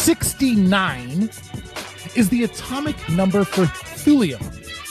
69 is the atomic number for thulium.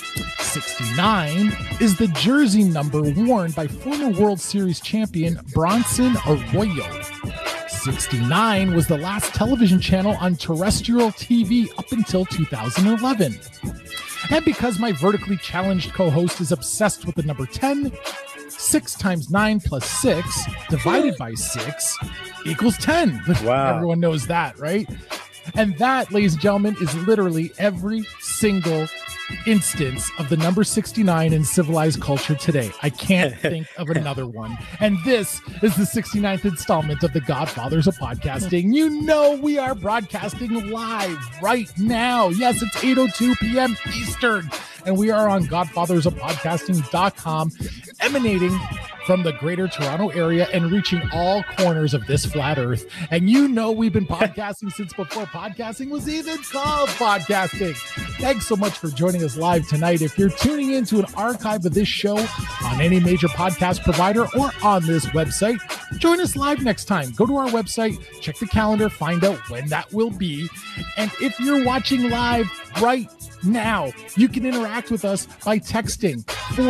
69 is the jersey number worn by former World Series champion Bronson Arroyo. 69 was the last television channel on terrestrial TV up until 2011. And because my vertically challenged co-host is obsessed with the number 10, 6 times 9 plus 6 divided by 6 equals 10. Wow. Everyone knows that, right? And that, ladies and gentlemen, is literally every single instance of the number 69 in civilized culture today. I can't think of another one. And this is the 69th installment of the Godfathers of Podcasting. You know we are broadcasting live right now. Yes, it's 8:02 p.m. Eastern. And we are on godfathersofpodcasting.com, emanating from the greater Toronto area and reaching all corners of this flat earth. And you know we've been podcasting since before podcasting was even called podcasting. Thanks so much for joining us live tonight. If you're tuning into an archive of this show on any major podcast provider or on this website, join us live next time. Go to our website, check the calendar, find out when that will be. And if you're watching live right now, you can interact with us by texting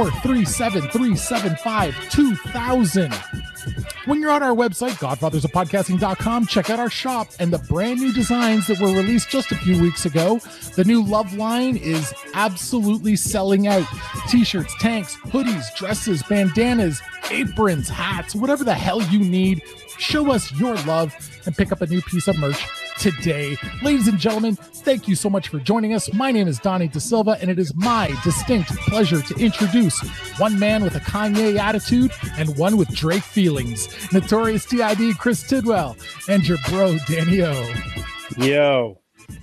437-375-2000. When you're on our website, godfathersofpodcasting.com, check out our shop and the brand new designs that were released just a few weeks ago. The new Love line is absolutely selling out. T-shirts, tanks, hoodies, dresses, bandanas, aprons, hats, whatever the hell you need. Show us your love and pick up a new piece of merch today. Ladies and gentlemen, thank you so much for joining us. My name is Donnie De Silva, and it is my distinct pleasure to introduce one man with a Kanye attitude and one with Drake feelings. Notorious TID Chris Tidwell and your bro Danny O. Yo.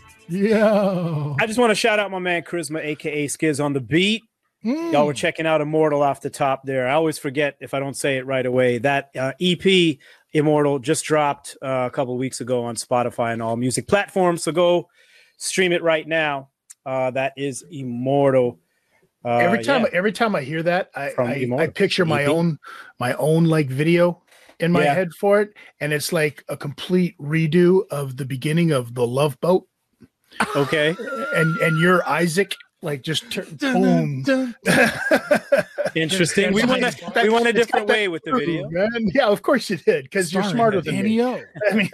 I just want to shout out my man Charisma, aka Skiz on the beat. Y'all were checking out Immortal off the top there. I always forget if I don't say it right away. That EP Immortal just dropped a couple of weeks ago on Spotify and all music platforms. So go stream it right now. That is Immortal. Every time I hear that, I picture my own like video in my head for it, and it's like a complete redo of the beginning of The Love Boat. Okay, and you're Isaac. Like just boom. Interesting. We went a different way with the video. Man. Yeah, of course you did, because you're smarter than me. I mean,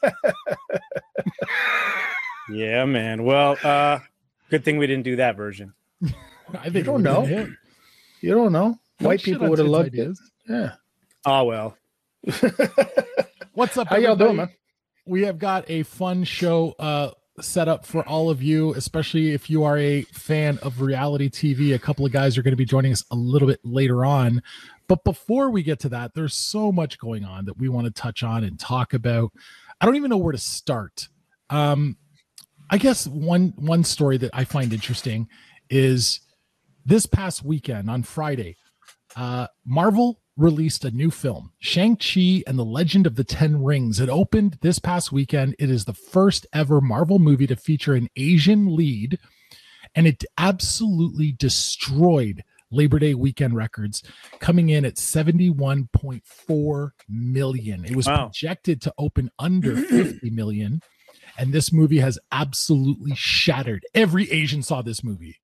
yeah, man. Well, good thing we didn't do that version. I think you don't know. You don't know. White people would have loved it. Yeah. Oh well. What's up? How y'all doing, man? We have got a fun show set up for all of you, especially if you are a fan of reality TV. A couple of guys are going to be joining us a little bit later on. But before we get to that, there's so much going on that we want to touch on and talk about. I don't even know where to start. I guess one story that I find interesting is this past weekend on Friday, Marvel released a new film, Shang-Chi and the Legend of the Ten Rings. It opened this past weekend. It is the first ever Marvel movie to feature an Asian lead, and it absolutely destroyed Labor Day weekend records, coming in at 71.4 million. It was projected to open under 50 million, and this movie has absolutely shattered. Every Asian saw this movie.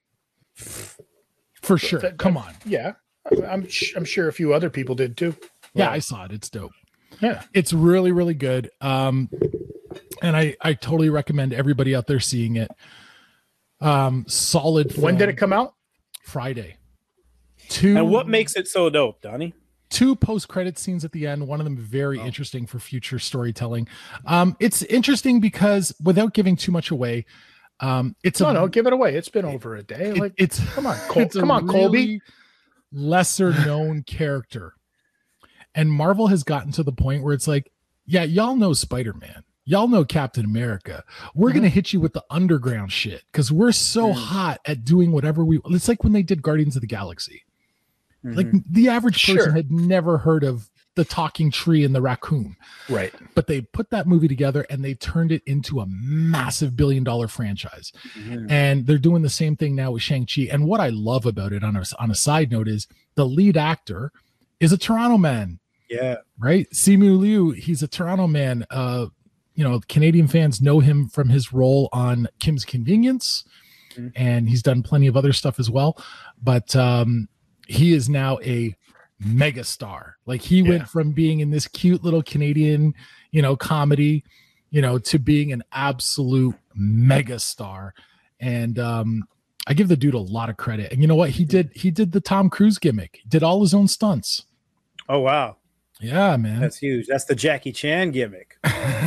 For sure. Come on. Yeah. I'm sure a few other people did too. Yeah, I saw it. It's dope. Yeah, it's really, really good. And I totally recommend everybody out there seeing it. Solid film. When did it come out? Friday. And what makes it so dope, Donnie? 2 post-credit scenes at the end. One of them very interesting for future storytelling. It's interesting because, without giving too much away, it's no, give it away. It's been over a day. Come on, Colby. Lesser known character, and Marvel has gotten to the point where it's like, yeah, y'all know Spider-Man, y'all know Captain America, we're gonna hit you with the underground shit because we're so hot at doing whatever it's like when they did Guardians of the Galaxy. Like the average person had never heard of the talking tree and the raccoon, right? But they put that movie together and they turned it into a massive billion-dollar franchise. And they're doing the same thing now with Shang-Chi. And what I love about it, on a side note, is the lead actor is a Toronto man. Yeah, right. Simu Liu, he's a Toronto man. Canadian fans know him from his role on Kim's Convenience, and he's done plenty of other stuff as well. But he is now a mega star. Like he went from being in this cute little Canadian, comedy, to being an absolute mega star. And I give the dude a lot of credit. And you know what? He did the Tom Cruise gimmick. He did all his own stunts. Oh, wow. Yeah, man. That's huge. That's the Jackie Chan gimmick.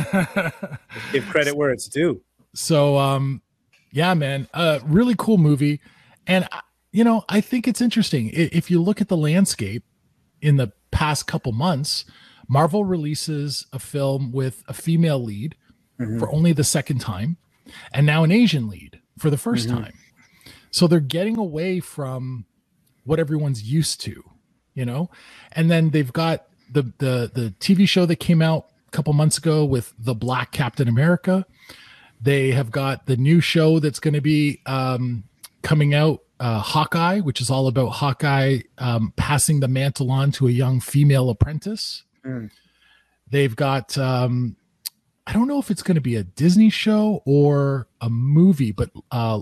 Give credit where it's due. So, yeah, man, really cool movie. And, I think it's interesting. If you look at the landscape in the past couple months, Marvel releases a film with a female lead for only the second time, and now an Asian lead for the first time. So they're getting away from what everyone's used to, and then they've got the TV show that came out a couple months ago with the Black Captain America. They have got the new show that's going to be coming out, Hawkeye, which is all about Hawkeye passing the mantle on to a young female apprentice. They've got, I don't know if it's going to be a Disney show or a movie, but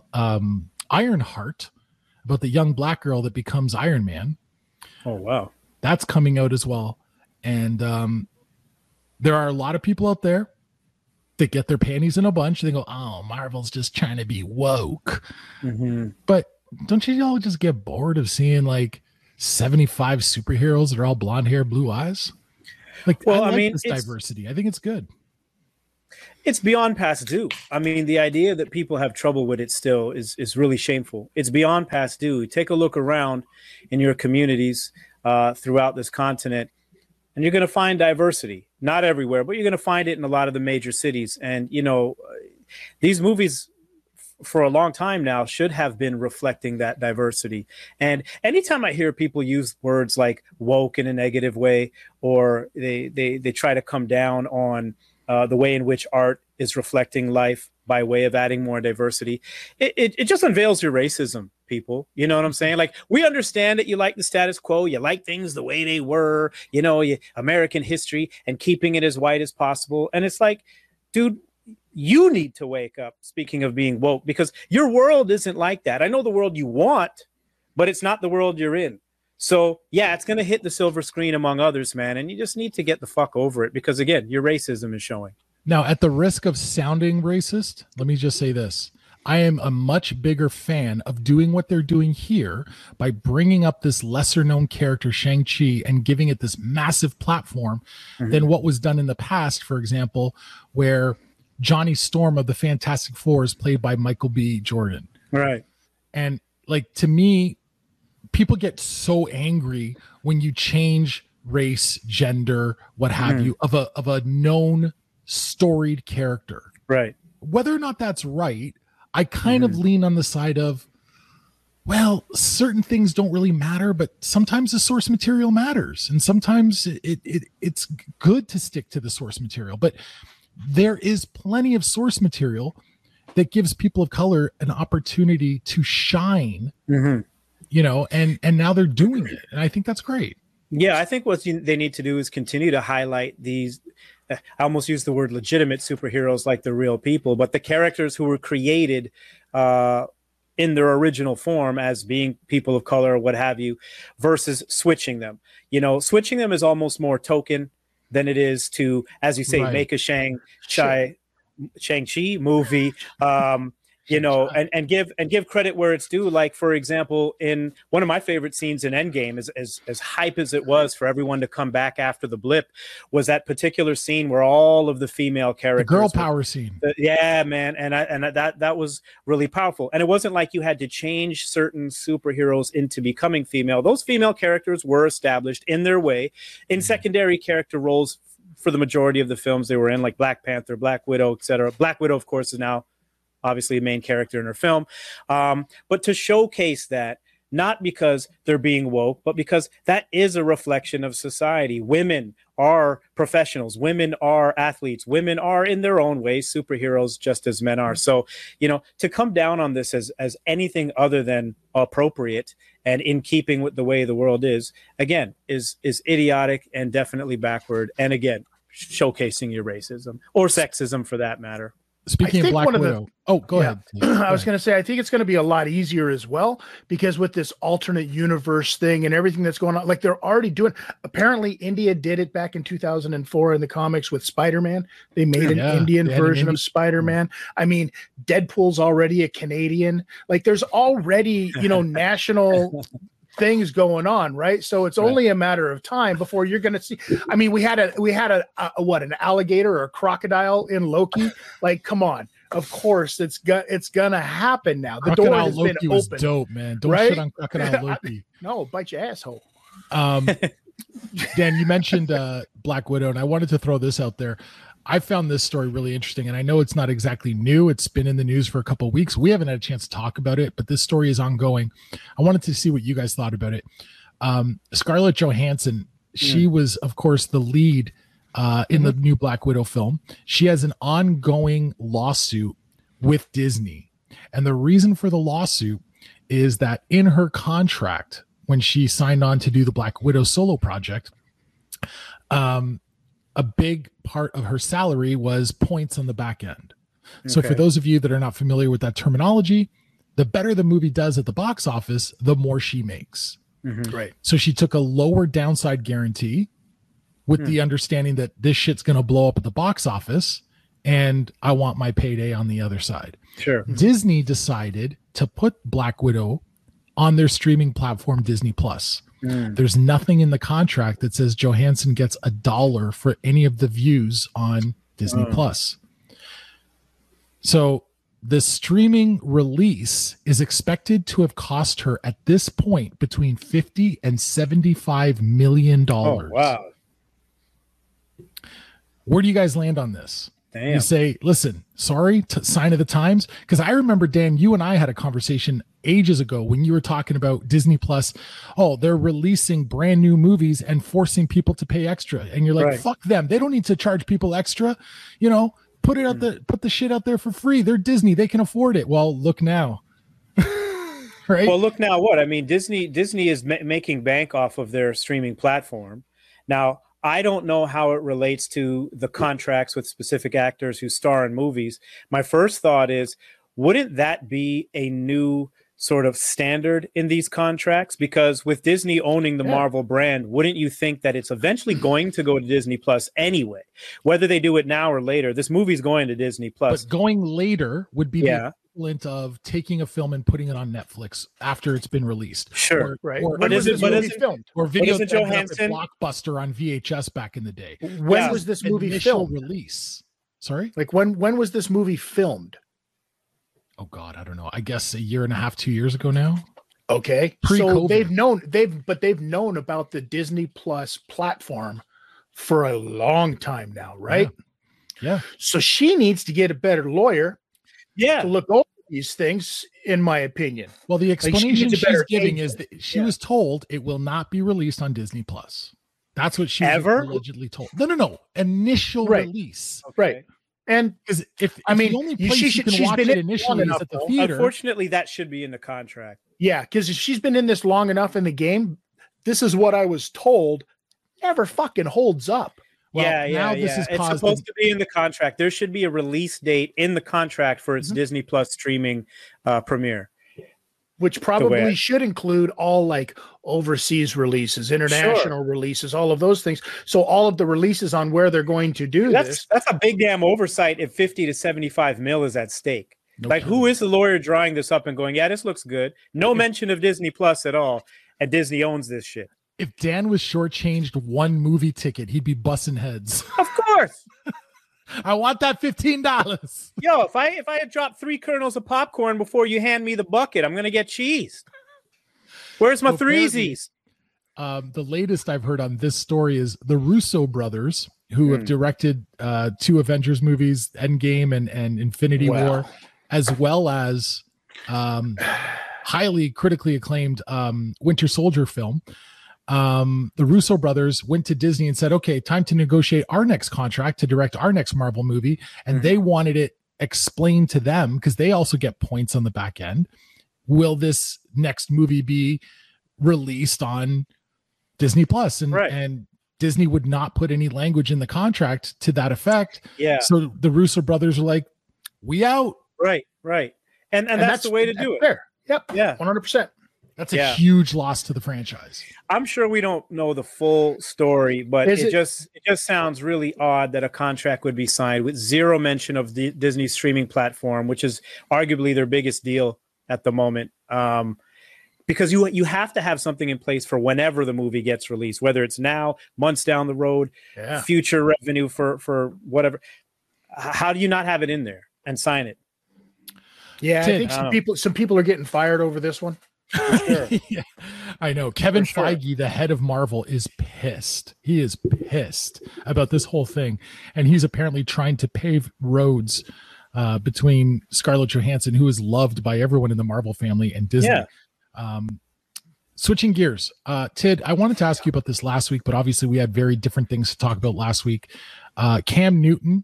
Ironheart, about the young black girl that becomes Iron Man. Oh, wow. That's coming out as well. And there are a lot of people out there that get their panties in a bunch. They go, oh, Marvel's just trying to be woke. But don't you all just get bored of seeing like 75 superheroes that are all blonde hair, blue eyes? Like, well, I like this diversity. I think it's good. It's beyond past due. I mean, the idea that people have trouble with it still is really shameful. It's beyond past due. Take a look around in your communities throughout this continent, and you're going to find diversity. Not everywhere, but you're going to find it in a lot of the major cities. And, these movies for a long time now should have been reflecting that diversity. And anytime I hear people use words like woke in a negative way, or they try to come down on the way in which art is reflecting life by way of adding more diversity, it just unveils your racism, people. You know what I'm saying? Like, we understand that you like the status quo, you like things the way they were, American history, and keeping it as white as possible. And it's like, dude, you need to wake up, speaking of being woke, because your world isn't like that. I know the world you want, but it's not the world you're in. So, yeah, it's going to hit the silver screen among others, man. And you just need to get the fuck over it because, again, your racism is showing. Now, at the risk of sounding racist, let me just say this. I am a much bigger fan of doing what they're doing here by bringing up this lesser known character, Shang-Chi, and giving it this massive platform than what was done in the past, for example, where Johnny Storm of the Fantastic Four is played by Michael B. Jordan. Right. And like, to me, people get so angry when you change race, gender, what have you, of a known storied character. Right. Whether or not that's right, I kind of lean on the side of, well, certain things don't really matter, but sometimes the source material matters. And sometimes it's good to stick to the source material. But there is plenty of source material that gives people of color an opportunity to shine, and now they're doing it. And I think that's great. Yeah, I think what they need to do is continue to highlight these, I almost use the word legitimate superheroes like they're real people, but the characters who were created in their original form as being people of color or what have you, versus switching them. Switching them is almost more token than it is to, as you say, make a Shang-Chi movie, and give credit where it's due. Like, for example, in one of my favorite scenes in Endgame, as hype as it was for everyone to come back after the blip, was that particular scene where all of the female characters, the girl power scene. Yeah, man, and that was really powerful. And it wasn't like you had to change certain superheroes into becoming female. Those female characters were established in their way in secondary character roles for the majority of the films they were in, like Black Panther, Black Widow, etc. Black Widow, of course, is now obviously a main character in her film. But to showcase that, not because they're being woke, but because that is a reflection of society. Women are professionals. Women are athletes. Women are, in their own ways, superheroes, just as men are. So, to come down on this as anything other than appropriate and in keeping with the way the world is, again, is idiotic and definitely backward. And again, showcasing your racism or sexism for that matter. Speaking of Black Widow, go ahead. I was going to say, I think it's going to be a lot easier as well, because with this alternate universe thing and everything that's going on, like they're already doing. Apparently, India did it back in 2004 in the comics with Spider-Man. They made an Indian version of Spider-Man. I mean, Deadpool's already a Canadian. Like, there's already, national things going on, right? So it's only a matter of time before you're going to see. I mean, we had an alligator or a crocodile in Loki. Like, come on. Of course, it's gonna happen now. The door has Loki been was open. Dope, man. Don't shit on Crocodile Loki. No, bite your asshole. Dan, you mentioned Black Widow, and I wanted to throw this out there. I found this story really interesting, and I know it's not exactly new. It's been in the news for a couple of weeks. We haven't had a chance to talk about it, but this story is ongoing. I wanted to see what you guys thought about it. Scarlett Johansson, she was, of course, the lead in the new Black Widow film. She has an ongoing lawsuit with Disney. And the reason for the lawsuit is that in her contract, when she signed on to do the Black Widow solo project, a big part of her salary was points on the back end. So for those of you that are not familiar with that terminology, the better the movie does at the box office, the more she makes. Right. So she took a lower downside guarantee with the understanding that this shit's going to blow up at the box office and I want my payday on the other side. Sure. Disney decided to put Black Widow on their streaming platform, Disney Plus. There's nothing in the contract that says Johansson gets $1 for any of the views on Disney Plus. So the streaming release is expected to have cost her at this point between $50 and $75 million. Oh, wow. Where do you guys land on this? Damn. You say, listen, sorry, sign of the times. Because I remember, Dan, you and I had a conversation ages ago when you were talking about Disney Plus. Oh, they're releasing brand new movies and forcing people to pay extra. And you're like, fuck them. They don't need to charge people extra. Put it out put the shit out there for free. They're Disney. They can afford it. Well, look now. Right? Well, look now what? I mean, Disney is making bank off of their streaming platform. Now, I don't know how it relates to the contracts with specific actors who star in movies. My first thought is, wouldn't that be a new sort of standard in these contracts? Because with Disney owning the Marvel brand, wouldn't you think that it's eventually going to go to Disney Plus anyway? Whether they do it now or later, this movie's going to Disney Plus. But going later would be the equivalent of taking a film and putting it on Netflix after it's been released. Sure. But is it filmed? Or video Johansson Blockbuster on VHS back in the day. When was this movie filmed? Release. Sorry? Like when was this movie filmed? Oh God, I don't know. I guess a year and a half, 2 years ago now. Okay. Pre-COVID. So they've known about the Disney Plus platform for a long time now, right? Yeah. So she needs to get a better lawyer. Yeah. To look over these things, in my opinion. Well, the explanation she's giving is that she was told it will not be released on Disney Plus. That's what she was allegedly told. No. Initial release. Right. And if the only place you can watch it initially is at the theater. Unfortunately, that should be in the contract. Yeah, because if she's been in this long enough in the game, this is what I was told, never fucking holds up. Well, This is it's supposed to be in the contract. There should be a release date in the contract for its Disney Plus streaming premiere. Which probably should include all like overseas releases, international releases, all of those things. So all of the releases on where they're going to do this. That's a big damn oversight if 50 to 75 mil is at stake. Who is the lawyer drawing this up and going, yeah, this looks good. No mention of Disney Plus at all. And Disney owns this shit. If Dan was shortchanged one movie ticket, he'd be bussing heads. Of course. I want that $15. Yo, if I had dropped 3 kernels of popcorn before you hand me the bucket, I'm gonna get cheese. Where's my threesies? The latest I've heard on this story is the Russo brothers, who have directed 2 Avengers movies, Endgame and Infinity War, as well as highly critically acclaimed Winter Soldier film. The Russo brothers went to Disney and said, okay, time to negotiate our next contract to direct our next Marvel movie. And they wanted it explained to them because they also get points on the back end. Will this next movie be released on Disney Plus? And Disney would not put any language in the contract to that effect. Yeah. So the Russo brothers are like, we out. Right. And that's the way to do it. Fair. Yep. Yeah. 100%. That's a huge loss to the franchise. I'm sure we don't know the full story, but it just sounds really odd that a contract would be signed with zero mention of the Disney streaming platform, which is arguably their biggest deal at the moment. Because you have to have something in place for whenever the movie gets released, whether it's now, months down the road, future revenue for whatever. How do you not have it in there and sign it? Yeah, I think some people are getting fired over this one. For sure. Yeah, I know. Kevin Feige, the head of Marvel, is pissed. He is pissed about this whole thing, and he's apparently trying to pave roads between Scarlett Johansson, who is loved by everyone in the Marvel family, and Disney. Yeah. Switching gears, Tid, I wanted to ask you about this last week, but obviously we had very different things to talk about last week. Cam Newton,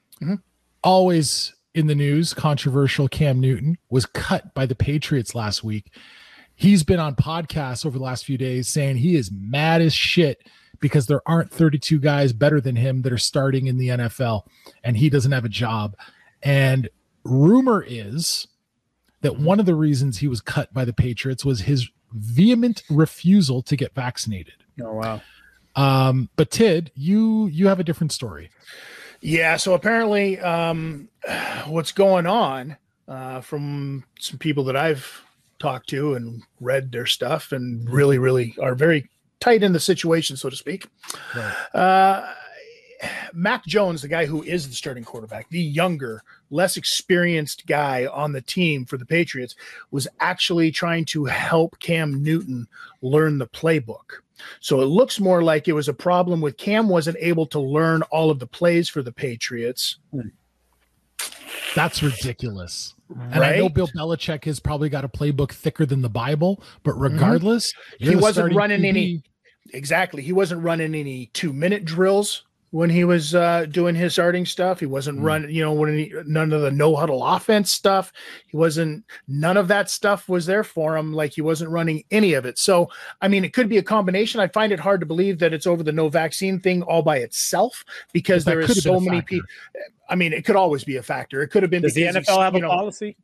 always in the news, controversial Cam Newton, was cut by the Patriots last week. He's been on podcasts over the last few days saying he is mad as shit because there aren't 32 guys better than him that are starting in the NFL, and he doesn't have a job. And rumor is that one of the reasons he was cut by the Patriots was his vehement refusal to get vaccinated. Oh, wow. But Tid, you have a different story. Yeah, so apparently what's going on from some people that I've talked to and read their stuff and really, really are very tight in the situation, so to speak. Right. Mac Jones, the guy who is the starting quarterback, the younger, less experienced guy on the team for the Patriots, was actually trying to help Cam Newton learn the playbook. So it looks more like it was a problem with Cam wasn't able to learn all of the plays for the Patriots. That's ridiculous. And I know Bill Belichick has probably got a playbook thicker than the Bible, but regardless, he wasn't running any. Exactly. He wasn't running any 2-minute drills when he was doing his starting stuff. He wasn't running, none of the no huddle offense stuff. None of that stuff was there for him. Like, he wasn't running any of it. So, I mean, it could be a combination. I find it hard to believe that it's over the no vaccine thing all by itself, because there is so many people. I mean, it could always be a factor. It could have been. Does the NFL have a policy?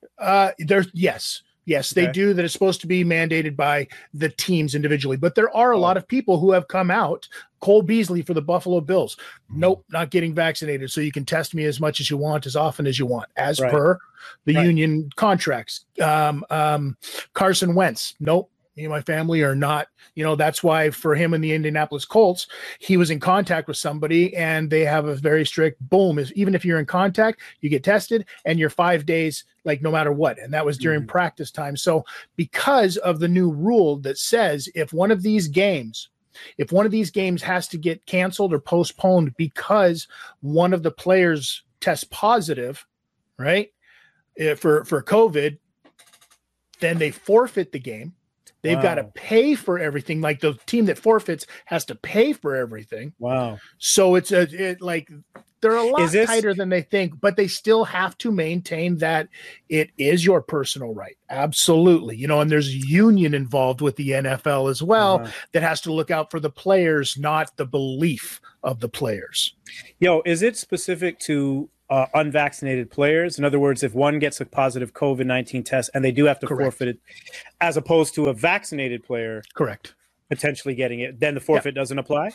Yes, they do. That is supposed to be mandated by the teams individually. But there are a lot of people who have come out. Cole Beasley for the Buffalo Bills. Nope, not getting vaccinated. So you can test me as much as you want, as often as you want, as per the union contracts. Carson Wentz. Nope. Me and my family are not, that's why for him in the Indianapolis Colts, he was in contact with somebody and they have a very strict boom. Even if you're in contact, you get tested and you're 5 days, like no matter what. And that was during practice time. So because of the new rule that says if one of these games has to get canceled or postponed because one of the players tests positive, right, for COVID, then they forfeit the game. They've got to pay for everything. Like, the team that forfeits has to pay for everything. Wow. So they're a lot tighter than they think, but they still have to maintain that it is your personal right. Absolutely. And there's a union involved with the NFL as well that has to look out for the players, not the belief of the players. Is it specific to unvaccinated players? In other words, if one gets a positive COVID-19 test and they do have to forfeit it, as opposed to a vaccinated player potentially getting it, then the forfeit doesn't apply?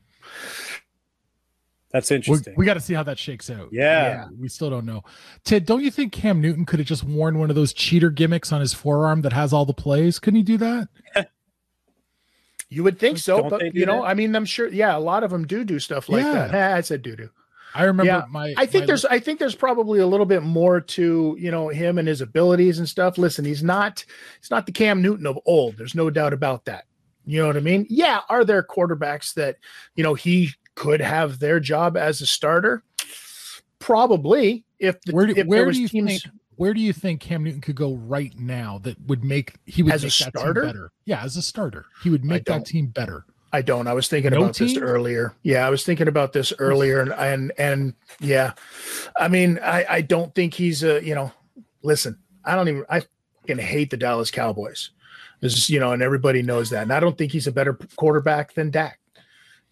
That's interesting. We got to see how that shakes out. Yeah. We still don't know. Ted, don't you think Cam Newton could have just worn one of those cheater gimmicks on his forearm that has all the plays? Couldn't he do that? You would think so, but I mean, I'm sure. Yeah, a lot of them do stuff like that. I said do. I remember I think there's probably a little bit more to, him and his abilities and stuff. Listen, he's not the Cam Newton of old. There's no doubt about that. You know what I mean? Yeah. Are there quarterbacks that, he could have their job as a starter? Probably. Where do you think Cam Newton could go right now that would make that team better? Yeah, as a starter, he would make that team better. I don't. I was thinking about this earlier. Yeah, I was thinking about this earlier, and yeah, I mean, I don't think he's listen, I fucking hate the Dallas Cowboys. And everybody knows that, and I don't think he's a better quarterback than Dak.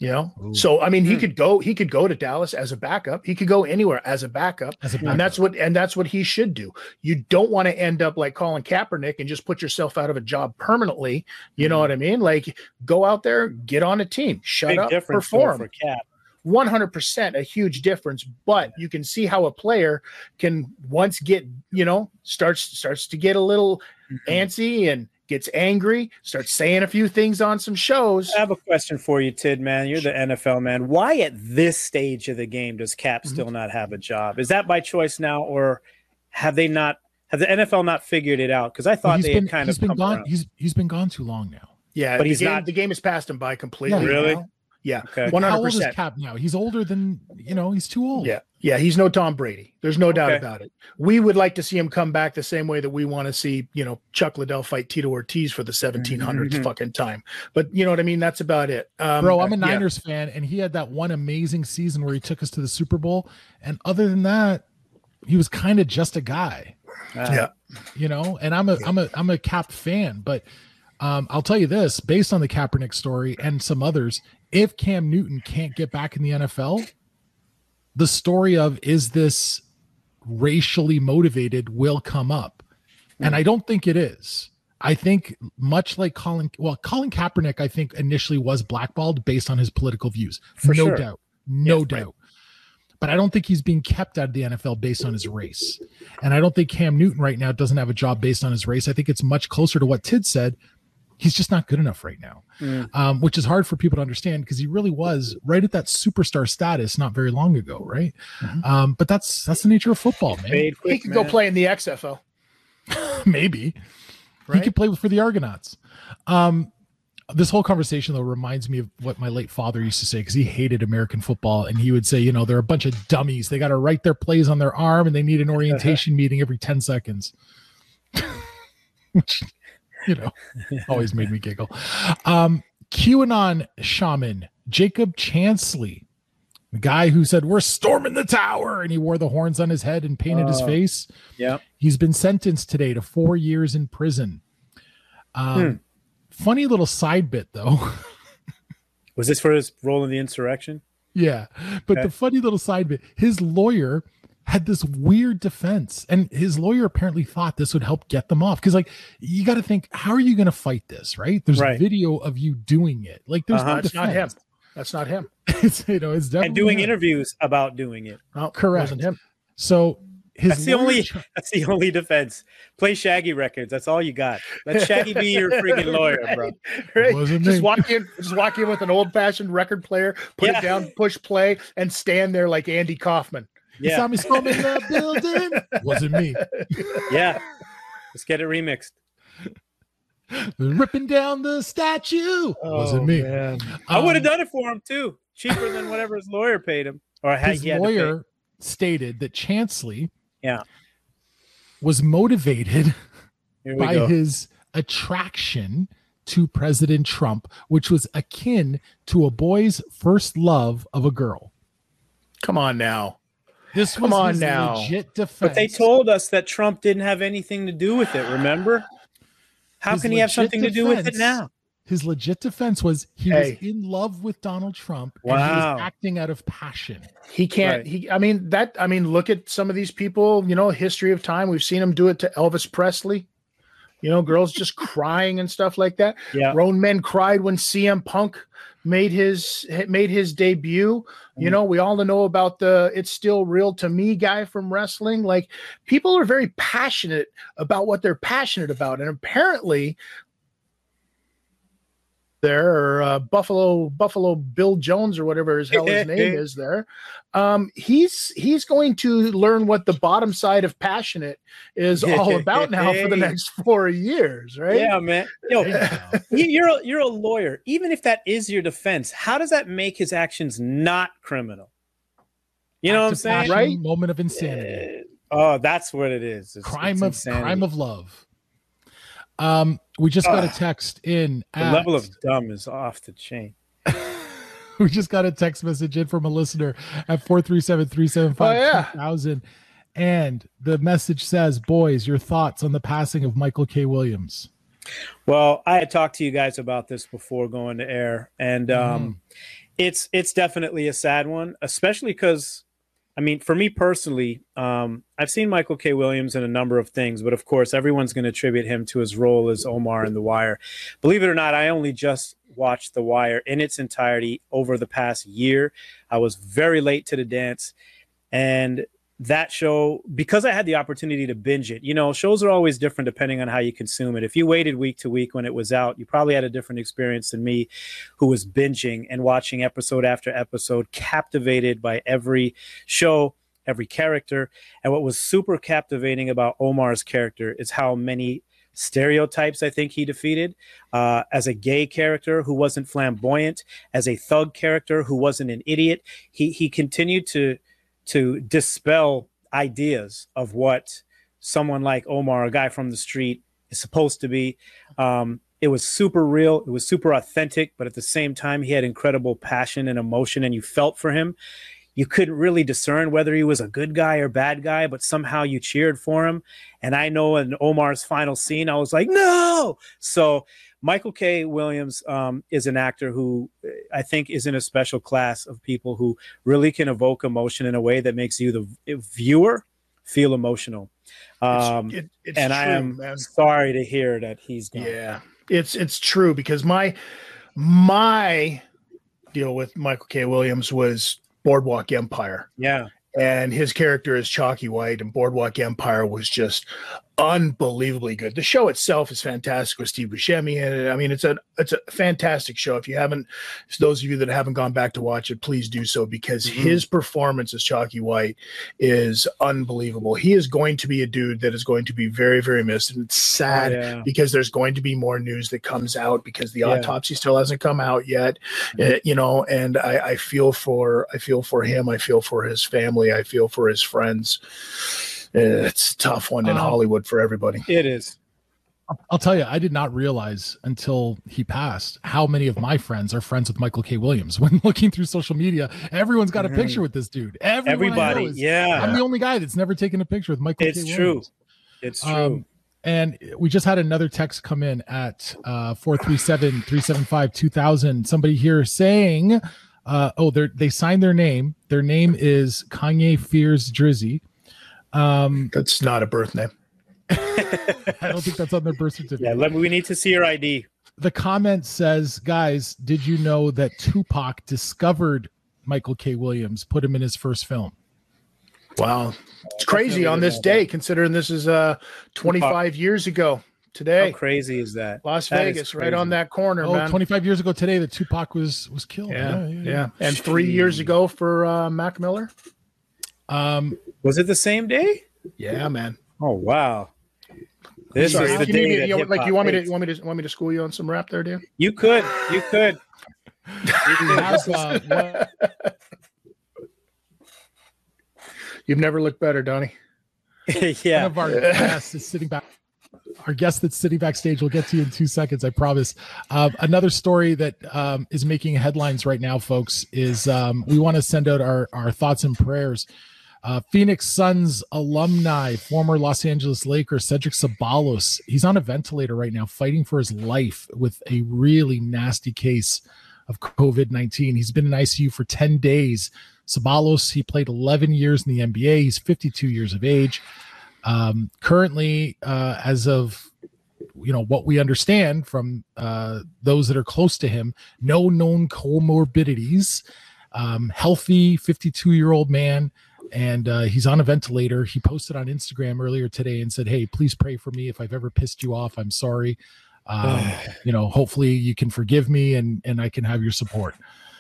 You know, so I mean, he could go to Dallas as a backup. He could go anywhere as a backup. And that's what he should do. You don't want to end up like Colin Kaepernick and just put yourself out of a job permanently. You know what I mean? Like, go out there, get on a team, shut up, perform. For Cap. 100% a huge difference, but you can see how a player can once get, starts to get a little antsy and gets angry, starts saying a few things on some shows. I have a question for you, Tid, man. You're the NFL man. Why at this stage of the game does Cap still not have a job? Is that by choice now, or have the NFL not figured it out? Because I thought he's been gone. He's been gone too long now. Yeah, but the game has passed him by completely. Yeah, really? Now. Yeah, okay. 100%. How old is Cap now? He's older than, he's too old. Yeah, he's no Tom Brady. There's no doubt about it. We would like to see him come back the same way that we want to see, Chuck Liddell fight Tito Ortiz for the 1700th fucking time. But you know what I mean? That's about it. Bro, I'm a Niners fan, and he had that one amazing season where he took us to the Super Bowl. And other than that, he was kind of just a guy. And I'm a Cap fan, but I'll tell you this, based on the Kaepernick story and some others, if Cam Newton can't get back in the NFL, the story of is this racially motivated will come up. And I don't think it is. I think much like Colin Kaepernick, I think initially was blackballed based on his political views. No doubt. Right. But I don't think he's being kept out of the NFL based on his race. And I don't think Cam Newton right now doesn't have a job based on his race. I think it's much closer to what Tid said. He's just not good enough right now, which is hard for people to understand because he really was right at that superstar status not very long ago, right? But that's the nature of football, man. He could go play in the XFL. Maybe. Right? He could play for the Argonauts. This whole conversation, though, reminds me of what my late father used to say because he hated American football. And he would say, they're a bunch of dummies. They got to write their plays on their arm and they need an orientation meeting every 10 seconds. Which... always made me giggle. QAnon shaman Jacob Chansley, the guy who said we're storming the tower and he wore the horns on his head and painted his face. Yeah, he's been sentenced today to 4 years in prison. Funny little side bit though. Was this for his role in the insurrection? Yeah, but the funny little side bit, his lawyer had this weird defense, and his lawyer apparently thought this would help get them off. Because, you got to think, how are you going to fight this? Right? There's a video of you doing it. Like, there's no defense. Not him. That's not him. It's definitely and doing interviews about doing it. No, correct. Wasn't him. So that's the only defense. Play Shaggy records. That's all you got. Let Shaggy be your freaking lawyer, bro. Right? Just walk in with an old-fashioned record player, put it down, push play, and stand there like Andy Kaufman. You saw me storming the building. Wasn't me. Yeah. Let's get it remixed. Ripping down the statue. Wasn't me. Man. I would have done it for him too. Cheaper than whatever his lawyer paid him. Or his lawyer stated that Chansley Yeah. was motivated by his attraction to President Trump, which was akin to a boy's first love of a girl. Come on now. This was his legit defense. But they told us that Trump didn't have anything to do with it, remember? How can he have something to do with it now? His legit defense was he was in love with Donald Trump and he was acting out of passion. He can't, look at some of these people, history of time. We've seen him do it to Elvis Presley. Girls just crying and stuff like that. Yeah. Grown men cried when CM Punk made his debut. We all know about the "It's Still Real to Me" guy from wrestling. Like, people are very passionate about what they're passionate about, and apparently Buffalo Bill Jones or whatever his hell his name is there. He's going to learn what the bottom side of passionate is all about now for the next 4 years, right? Yeah, man. You're a lawyer. Even if that is your defense, how does that make his actions not criminal? You know what I'm saying? Right? Moment of insanity. That's what it is. Crime of love. We just got a text in. The level of dumb is off the chain. We just got a text message in from a listener at 437-375-2000. And the message says, boys, your thoughts on the passing of Michael K. Williams. Well, I had talked to you guys about this before going to air. And It's definitely a sad one, especially because, I mean, for me personally, I've seen Michael K. Williams in a number of things, but of course, everyone's going to attribute him to his role as Omar in The Wire. Believe it or not, I only just watched The Wire in its entirety over the past year. I was very late to the dance, and that show, because I had the opportunity to binge it, you know, shows are always different depending on how you consume it. If you waited week to week when it was out, you probably had a different experience than me, who was binging and watching episode after episode, captivated by every show, every character. And what was super captivating about Omar's character is how many stereotypes I think he defeated, as a gay character who wasn't flamboyant, as a thug character who wasn't an idiot. He continued to dispel ideas of what someone like Omar, a guy from the street, is supposed to be. It was super real. It was super authentic, but at the same time, he had incredible passion and emotion, and you felt for him. You couldn't really discern whether he was a good guy or bad guy, but somehow you cheered for him. And I know in Omar's final scene, I was like, no! So Michael K. Williams is an actor who I think is in a special class of people who really can evoke emotion in a way that makes you, the viewer, feel emotional. It's and true, I am sorry to hear that he's gone. Yeah, it's true, because my deal with Michael K. Williams was Boardwalk Empire. Yeah. And his character is Chalky White, and Boardwalk Empire was just unbelievably good. The show itself is fantastic with Steve Buscemi in it. I mean, it's a fantastic show. If you haven't, those of you that haven't gone back to watch it, please do so, because his performance as Chalky White is unbelievable. He is going to be a dude that is going to be very, very missed. And it's sad because there's going to be more news that comes out, because the autopsy still hasn't come out yet. You know, and I feel for him. I feel for his family. I feel for his friends. It's a tough one in Hollywood for everybody. It is. I'll tell you, I did not realize until he passed how many of my friends are friends with Michael K. Williams. When looking through social media, everyone's got a picture with this dude. Everybody, I'm the only guy that's never taken a picture with Michael K. Williams. It's true. And we just had another text come in at 437-375-2000. Somebody here saying, they signed their name. Their name is Kanye Fears Drizzy. That's not a birth name. I don't think that's on their birth certificate. Yeah, we need to see your ID. The comment says, guys, did you know that Tupac discovered Michael K. Williams, put him in his first film? Wow. It's crazy on this day, considering this is 25 years ago today. How crazy is that? Las Vegas, right on that corner, man. 25 years ago today that Tupac was killed. Yeah. And 3 years ago for Mac Miller. Was it the same day? Yeah, man. Oh wow! This is the day. You want me to school you on some rap there, Dan? You could. You've never looked better, Donnie. Yeah. One of our guests is sitting back. Our guest that's sitting backstage, we'll get to you in 2 seconds, I promise. Another story that is making headlines right now, folks, is we want to send out our thoughts and prayers. Phoenix Suns alumni, former Los Angeles Lakers, Cedric Ceballos, he's on a ventilator right now, fighting for his life with a really nasty case of COVID-19. He's been in ICU for 10 days. Ceballos, he played 11 years in the NBA. He's 52 years of age. Currently, as of what we understand from those that are close to him, no known comorbidities, healthy 52-year-old man, and he's on a ventilator. He posted on Instagram earlier today and said, hey, please pray for me. If I've ever pissed you off, I'm sorry. Hopefully you can forgive me and I can have your support.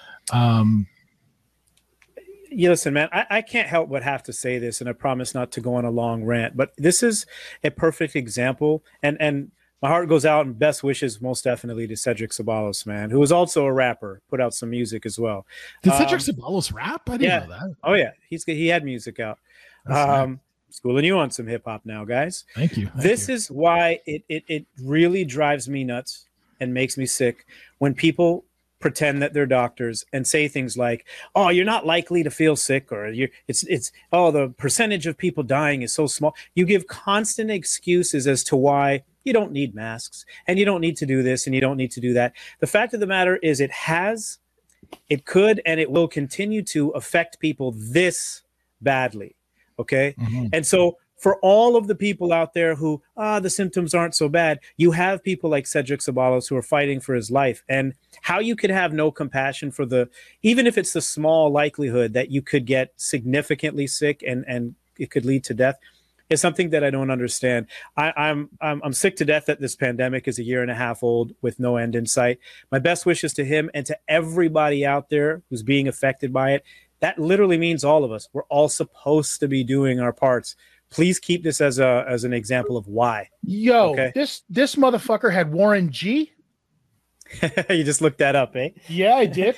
Listen, man, I can't help but have to say this, and I promise not to go on a long rant, but this is a perfect example. And my heart goes out and best wishes most definitely to Cedric Ceballos, man, who is also a rapper, put out some music as well. Did Cedric Ceballos rap? I didn't know that. Oh, yeah. He had music out. Schooling you on some hip hop now, guys. Thank you. This is why it really drives me nuts and makes me sick when people pretend that they're doctors and say things like, oh, you're not likely to feel sick, or the percentage of people dying is so small. You give constant excuses as to why you don't need masks and you don't need to do this and you don't need to do that. The fact of the matter is it has it could and it will continue to affect people this badly. Okay. Mm-hmm. And so for all of the people out there who, the symptoms aren't so bad, you have people like Cedric Ceballos who are fighting for his life. And how you could have no compassion for even if it's the small likelihood that you could get significantly sick and it could lead to death, is something that I don't understand. I'm sick to death that this pandemic is 1.5 years old with no end in sight. My best wishes to him and to everybody out there who's being affected by it. That literally means all of us. We're all supposed to be doing our parts. Please keep this as an example of why. Yo, okay? This motherfucker had Warren G. You just looked that up, eh? Yeah, I did.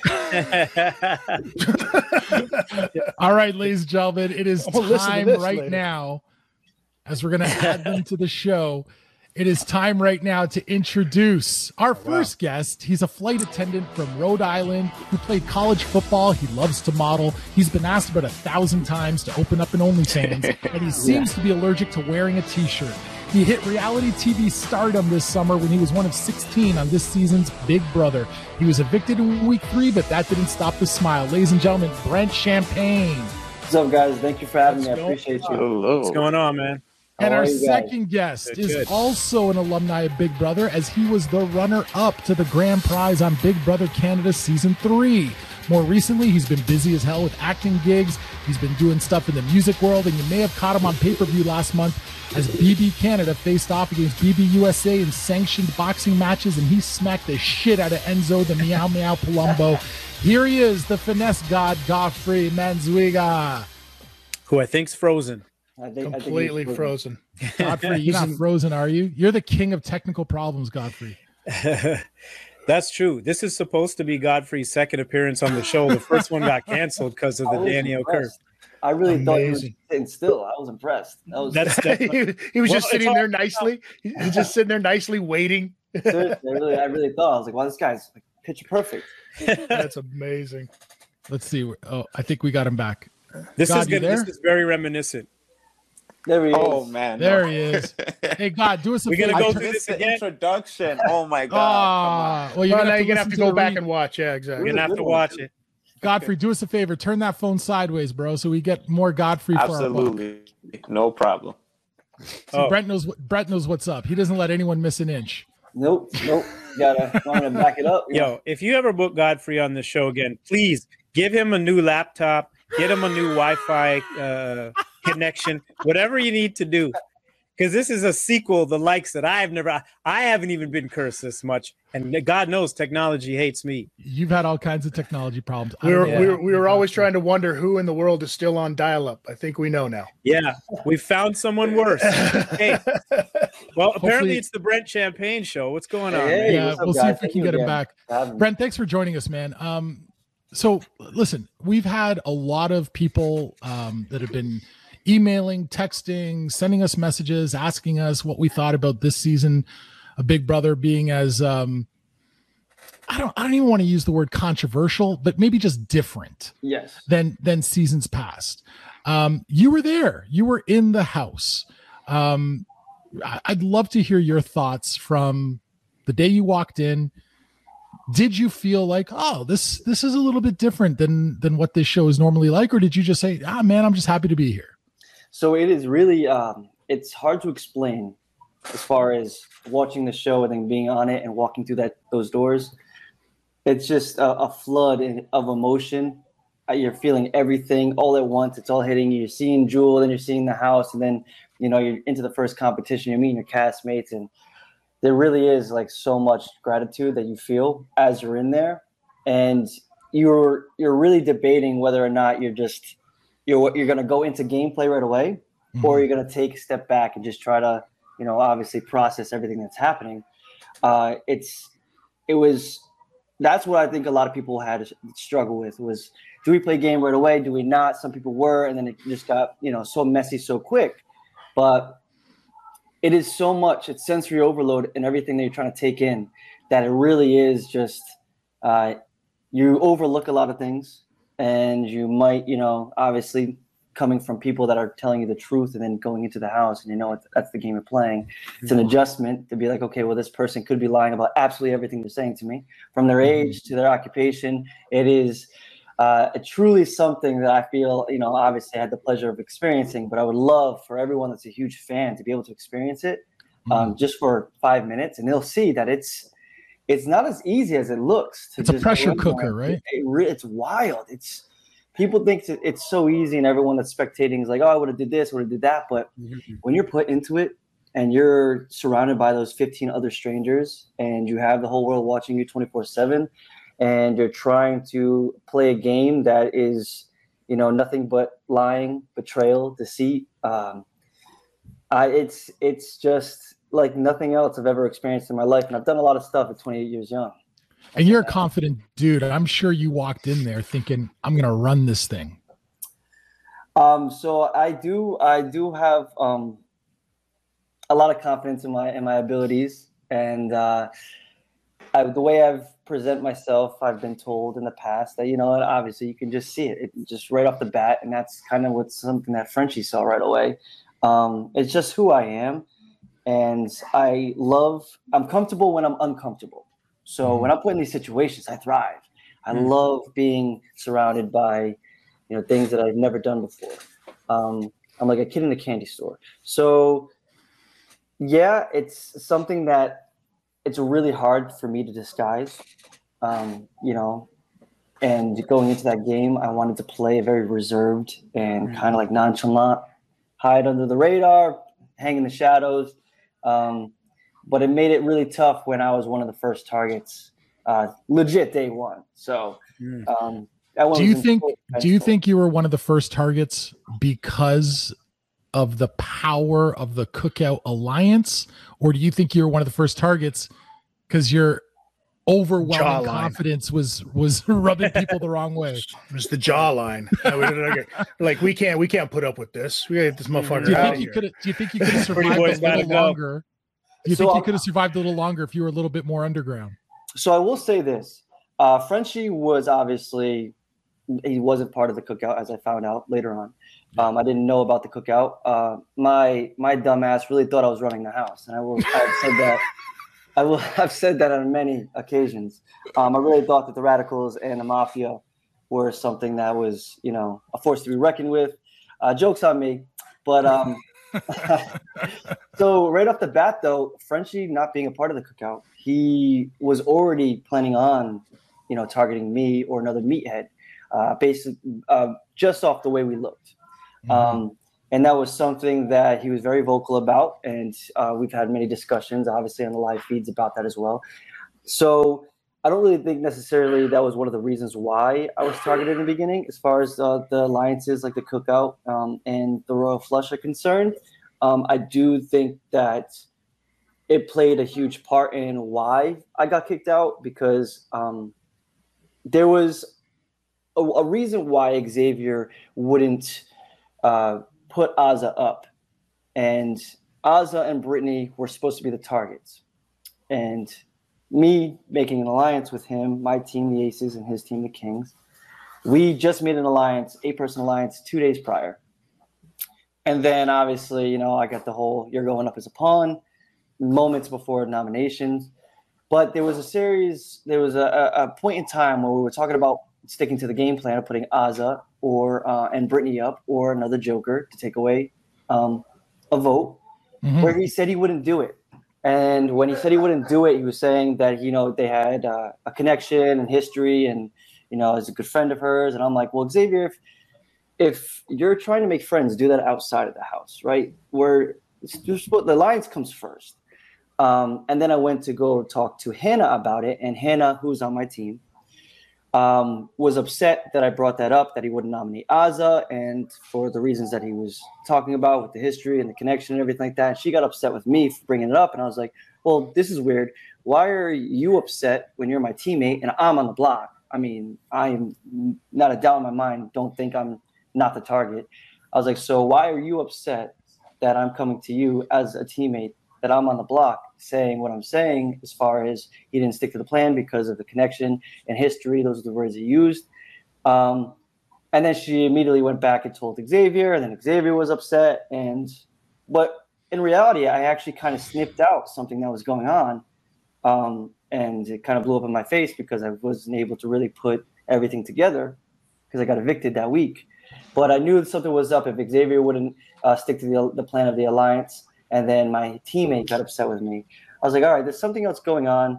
All right, ladies and gentlemen, it is time right now, as we're going to add them to the show. It is time right now to introduce our first guest. He's a flight attendant from Rhode Island who played college football. He loves to model. He's been asked about 1,000 times to open up an OnlyFans, and he seems to be allergic to wearing a t-shirt. He hit reality TV stardom this summer when he was one of 16 on this season's Big Brother. He was evicted in week 3, but that didn't stop the smile. Ladies and gentlemen, Brent Champagne. What's up, guys? Thank you for having me. I appreciate you. Hello. What's going on, man? And our second guest is also an alumni of Big Brother, as he was the runner-up to the grand prize on Big Brother Canada Season 3. More recently, he's been busy as hell with acting gigs. He's been doing stuff in the music world, and you may have caught him on pay-per-view last month as BB Canada faced off against BB USA in sanctioned boxing matches, and he smacked the shit out of Enzo the Meow Meow Palumbo. Here he is, the finesse god, Godfrey Manzuiga. Who I think's frozen. Completely frozen. Godfrey, you're not frozen, are you? You're the king of technical problems, Godfrey. That's true. This is supposed to be Godfrey's second appearance on the show. The first one got canceled because of the Danny curse. I really thought he was sitting still. I was impressed. He was just sitting there nicely. He was just sitting there nicely waiting. Seriously, I really thought. I was like, wow, this guy's like picture perfect. That's amazing. Let's see. Oh, I think we got him back. This is very reminiscent. There he is. Oh man, there he is. Hey God, do us a favor. We're gonna go through this again. Introduction. Oh my God. Well, you're gonna have to go back and watch. Yeah, exactly. You're gonna have to watch it. Godfrey, do us a favor. Turn that phone sideways, bro, so we get more Godfrey. Absolutely, for our no problem. See, Brent knows what's up. He doesn't let anyone miss an inch. Nope. Gotta back it up. Yo, if you ever book Godfrey on the show again, please give him a new laptop, get him a new Wi-Fi connection, whatever you need to do, because this is a sequel, the likes that I haven't even been cursed this much, and God knows technology hates me. You've had all kinds of technology problems. We were always trying to wonder who in the world is still on dial-up. I think we know now. Yeah, we found someone worse. Hey, well, apparently it's the Brent Champagne show. What's going on? Hey, yeah, we'll see if we can get him back. Brent, thanks for joining us, man. So listen, we've had a lot of people that have been emailing, texting, sending us messages, asking us what we thought about this season of Big Brother being as I don't even want to use the word controversial, but maybe just different. Yes. Than seasons past. You were there. You were in the house. I'd love to hear your thoughts from the day you walked in. Did you feel like, oh, this is a little bit different than what this show is normally like, or did you just say, man, I'm just happy to be here? So it is really, it's hard to explain as far as watching the show and then being on it and walking through those doors. It's just a flood of emotion. You're feeling everything all at once. It's all hitting you. You're seeing Jewel, then you're seeing the house, and then, you're into the first competition. You're meeting your castmates, and there really is like so much gratitude that you feel as you're in there. And you're really debating whether or not you're going to go into gameplay right away, or you're going to take a step back and just try to, obviously process everything that's happening. That's what I think a lot of people had to struggle with was, do we play game right away? Do we not? Some people were, and then it just got, so messy so quick. But it is so much, it's sensory overload and everything that you're trying to take in, that it really is just, you overlook a lot of things, and you might, obviously coming from people that are telling you the truth and then going into the house and that's the game you're playing. It's an adjustment to be like, okay, well, this person could be lying about absolutely everything they're saying to me, from their age to their occupation. It is truly something that I feel, obviously I had the pleasure of experiencing, but I would love for everyone that's a huge fan to be able to experience it just for 5 minutes, and they'll see that it's not as easy as it looks. It's a pressure cooker, right? It's wild. People think it's so easy, and everyone that's spectating is like, oh, I would have did this, would have did that. But when you're put into it and you're surrounded by those 15 other strangers and you have the whole world watching you 24/7, and you're trying to play a game that is, nothing but lying, betrayal, deceit. It's just like nothing else I've ever experienced in my life. And I've done a lot of stuff at 28 years young. And you're a confident dude. I'm sure you walked in there thinking, I'm going to run this thing. So I do have a lot of confidence in my abilities. And the way I've present myself, I've been told in the past that, obviously you can just see it just right off the bat. And that's kind of what's something that Frenchie saw right away. It's just who I am. And I'm comfortable when I'm uncomfortable. So when I'm put in these situations, I thrive. I love being surrounded by, things that I've never done before. I'm like a kid in a candy store. So yeah, it's something that it's really hard for me to disguise, and going into that game, I wanted to play very reserved and kind of like nonchalant, hide under the radar, hang in the shadows. But it made it really tough when I was one of the first targets, legit day one. So, do you think you were one of the first targets because of the power of the Cookout Alliance, or do you think you were one of the first targets because your overwhelming confidence was rubbing people the wrong way? It was the jawline. Like we can't put up with this. We gotta get this motherfucker out of here. Do you think you could have survived a little longer? Do you think you could have survived a little longer if you were a little bit more underground? So I will say this: Frenchie was obviously he wasn't part of the Cookout, as I found out later on. I didn't know about the Cookout. My dumbass really thought I was running the house, and I've said that on many occasions. I really thought that the Radicals and the Mafia were something that was, a force to be reckoned with. Joke's on me. But so right off the bat, though, Frenchie not being a part of the Cookout, he was already planning on, targeting me or another meathead, basically just off the way we looked. And that was something that he was very vocal about. And we've had many discussions, obviously, on the live feeds about that as well. So I don't really think necessarily that was one of the reasons why I was targeted in the beginning, as far as the alliances like the Cookout and the Royal Flush are concerned. I do think that it played a huge part in why I got kicked out, because there was a reason why Xavier wouldn't put Azza up, and Azza and Brittany were supposed to be the targets, and me making an alliance with him, my team, the Aces, and his team, the Kings, we just made an alliance, 8-person alliance 2 days prior. And then obviously, I got the whole, you're going up as a pawn moments before nominations. But there was a point in time where we were talking about sticking to the game plan of putting Azza and Brittany up, or another Joker to take away a vote, where he said he wouldn't do it. And when he said he wouldn't do it, he was saying that, they had a connection and history, and, is a good friend of hers. And I'm like, well, Xavier, if you're trying to make friends, do that outside of the house, right? Where the alliance comes first. And then I went to go talk to Hannah about it. And Hannah, who's on my team, was upset that I brought that up, that he wouldn't nominate Azza, and for the reasons that he was talking about with the history and the connection and everything like that. And she got upset with me for bringing it up. And I was like, well, this is weird. Why are you upset when you're my teammate and I'm on the block? I mean, I am not a doubt in my mind. Don't think I'm not the target. I was like, so why are you upset that I'm coming to you as a teammate, that I'm on the block saying what I'm saying, as far as he didn't stick to the plan because of the connection and history? Those are the words he used. And And then she immediately went back and told Xavier, and then Xavier was upset. But in reality, I actually kind of snipped out something that was going on. And it kind of blew up in my face because I wasn't able to really put everything together because I got evicted that week. But I knew something was up if Xavier wouldn't stick to the plan of the alliance. And then my teammate got upset with me. I was like, all right, there's something else going on.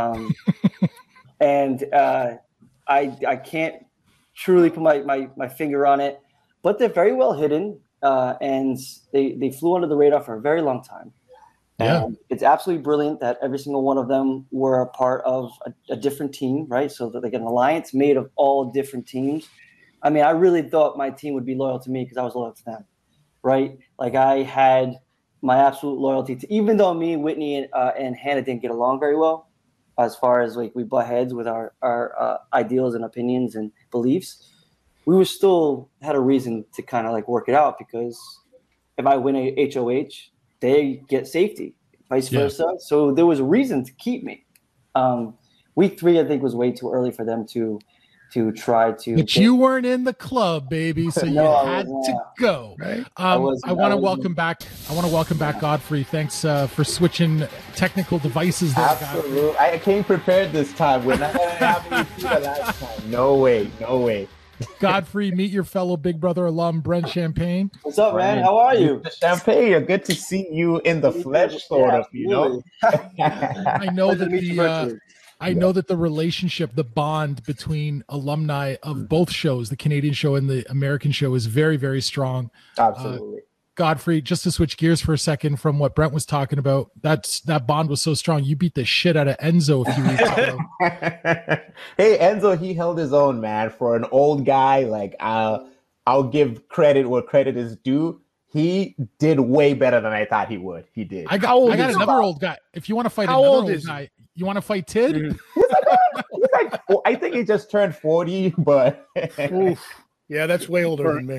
And I can't truly put my finger on it, but they're very well hidden. And they flew under the radar for a very long time. Yeah. It's absolutely brilliant that every single one of them were a part of a different team, right? So that they get an alliance made of all different teams. I mean, I really thought my team would be loyal to me because I was loyal to them, right? Like I had my absolute loyalty to, even though me, Whitney, and Hannah didn't get along very well, as far as like we butt heads with our ideals and opinions and beliefs, we were still had a reason to kind of like work it out because if I win a HOH, they get safety, vice versa. So there was a reason to keep me. Week 3, I think, was way too early for them to try to. But you weren't in the club, baby, so you had to go. Right. I want to welcome back Godfrey. Thanks for switching technical devices there. Absolutely. I came prepared this time. We're not going to have me see the last time. No way. Godfrey, meet your fellow Big Brother alum, Brent Champagne. What's up, man? How are you? Champagne, good to see you in the flesh, sort of, you know? I know that the relationship, the bond between alumni of both shows, the Canadian show and the American show, is very, very strong. Absolutely. Godfrey, just to switch gears for a second from what Brent was talking about, that bond was so strong. You beat the shit out of Enzo a few weeks ago. Hey, Enzo, he held his own, man. For an old guy, like I'll give credit where credit is due. He did way better than I thought he would. He did. I got another old guy. If you want to fight another old guy, you want to fight Tid? He's like, well, I think he just turned 40, but yeah, that's way older than me.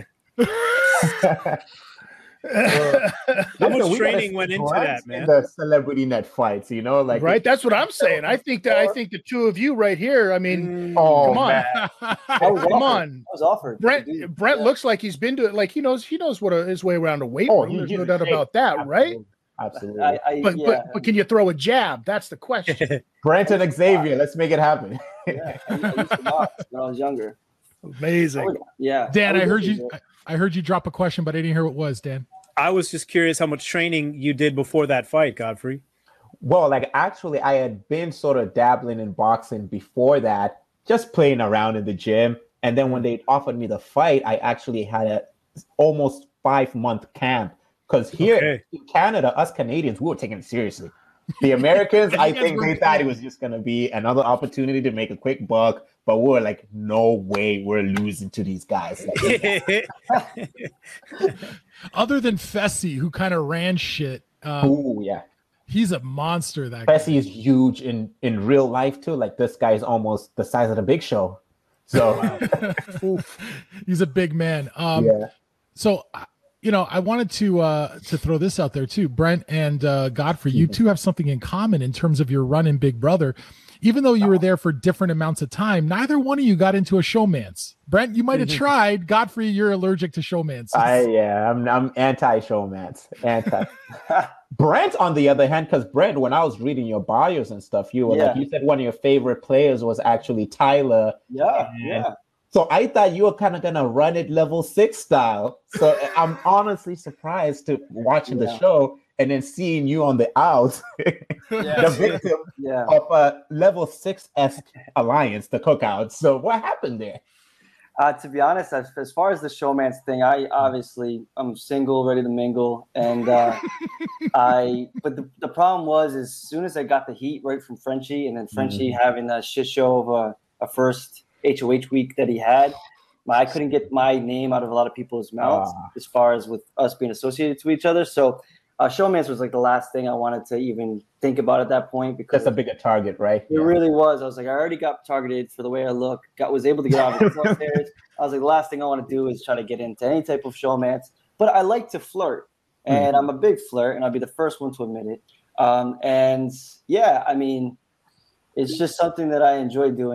How much training went into that, man? The celebrity net fights, you know, like right. That's what I'm saying. I think the two of you right here. I mean, come on, come on. I was offered. Brent looks like he's been to it. Like he knows what his way around a weight room. There's no doubt about that, right? Absolutely. But can you throw a jab? That's the question. Brent and Xavier, let's make it happen. Yeah, I used to box when I was younger. Amazing. Yeah, Dan, I heard you drop a question, but I didn't hear what it was, Dan. I was just curious how much training you did before that fight, Godfrey. Well, like actually, I had been sort of dabbling in boxing before that, just playing around in the gym. And then when they offered me the fight, I actually had a almost 5-month camp. Because here in Canada, us Canadians, we were taking it seriously. The Americans, I think they thought it was just going to be another opportunity to make a quick buck. But we were like, no way we're losing to these guys. Like, other than Fessy, who kind of ran shit. He's a monster. That Fessy is huge in real life too. Like this guy's almost the size of the Big Show. So he's a big man. So I wanted to throw this out there too. Brent and Godfrey, you two have something in common in terms of your run in Big Brother. Even though you were there for different amounts of time, neither one of you got into a showmance. Brent, you might have tried. Godfrey, you're allergic to showmance. I'm anti-showmance. Brent, on the other hand, because Brent, when I was reading your bios and stuff, you were like, you said one of your favorite players was actually Tyler. Yeah. So I thought you were kind of gonna run it level 6 style. So I'm honestly surprised to watching the show and then seeing you on the outs, the victim of a level 6-esque alliance, the Cookout. So what happened there? To be honest, as far as the showmance thing, I'm single, ready to mingle, and but the problem was as soon as I got the heat right from Frenchie, and then Frenchie having a shit show of a first HOH week that he had, I couldn't get my name out of a lot of people's mouths as far as with us being associated to each other. So showmance was like the last thing I wanted to even think about at that point, because that's a bigger target, right? It really was. I was like, I already got targeted for the way I look. Was able to get out of the stairs. I was like, the last thing I want to do is try to get into any type of showmance. But I like to flirt, and I'm a big flirt, and I'll be the first one to admit it. And yeah, I mean, it's just something that I enjoy doing.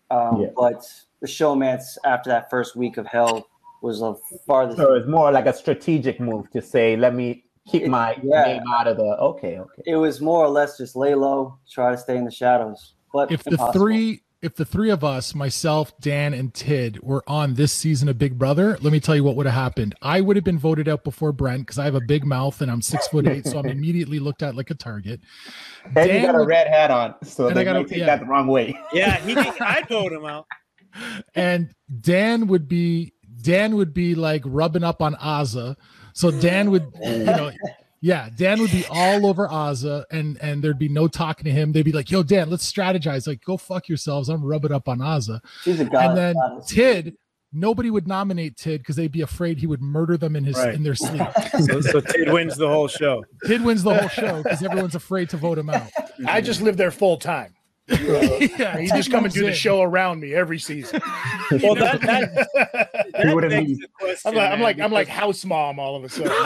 But the showmance after that first week of hell was a farthest. So it's more like a strategic move to say, let me keep my name out of the. Okay. It was more or less just lay low, try to stay in the shadows. But if the three of us, myself, Dan, and Tid, were on this season of Big Brother, let me tell you what would have happened. I would have been voted out before Brent because I have a big mouth and I'm 6'8", so I'm immediately looked at like a target. And Dan you got a red hat on, so they might take that the wrong way. Yeah, I'd vote him out. And Dan would be like rubbing up on Azza. So Dan would, Dan would be all over Azza, and there'd be no talking to him. They'd be like, "Yo, Dan, let's strategize. Like, go fuck yourselves. I'm rubbing up on Azza." She's a god. And then Tid, nobody would nominate Tid because they'd be afraid he would murder them in their sleep. So Tid wins the whole show. Tid wins the whole show because everyone's afraid to vote him out. I just live there full time. You just come and do the show around me every season. Well, that begs the question, I'm like house mom all of a sudden.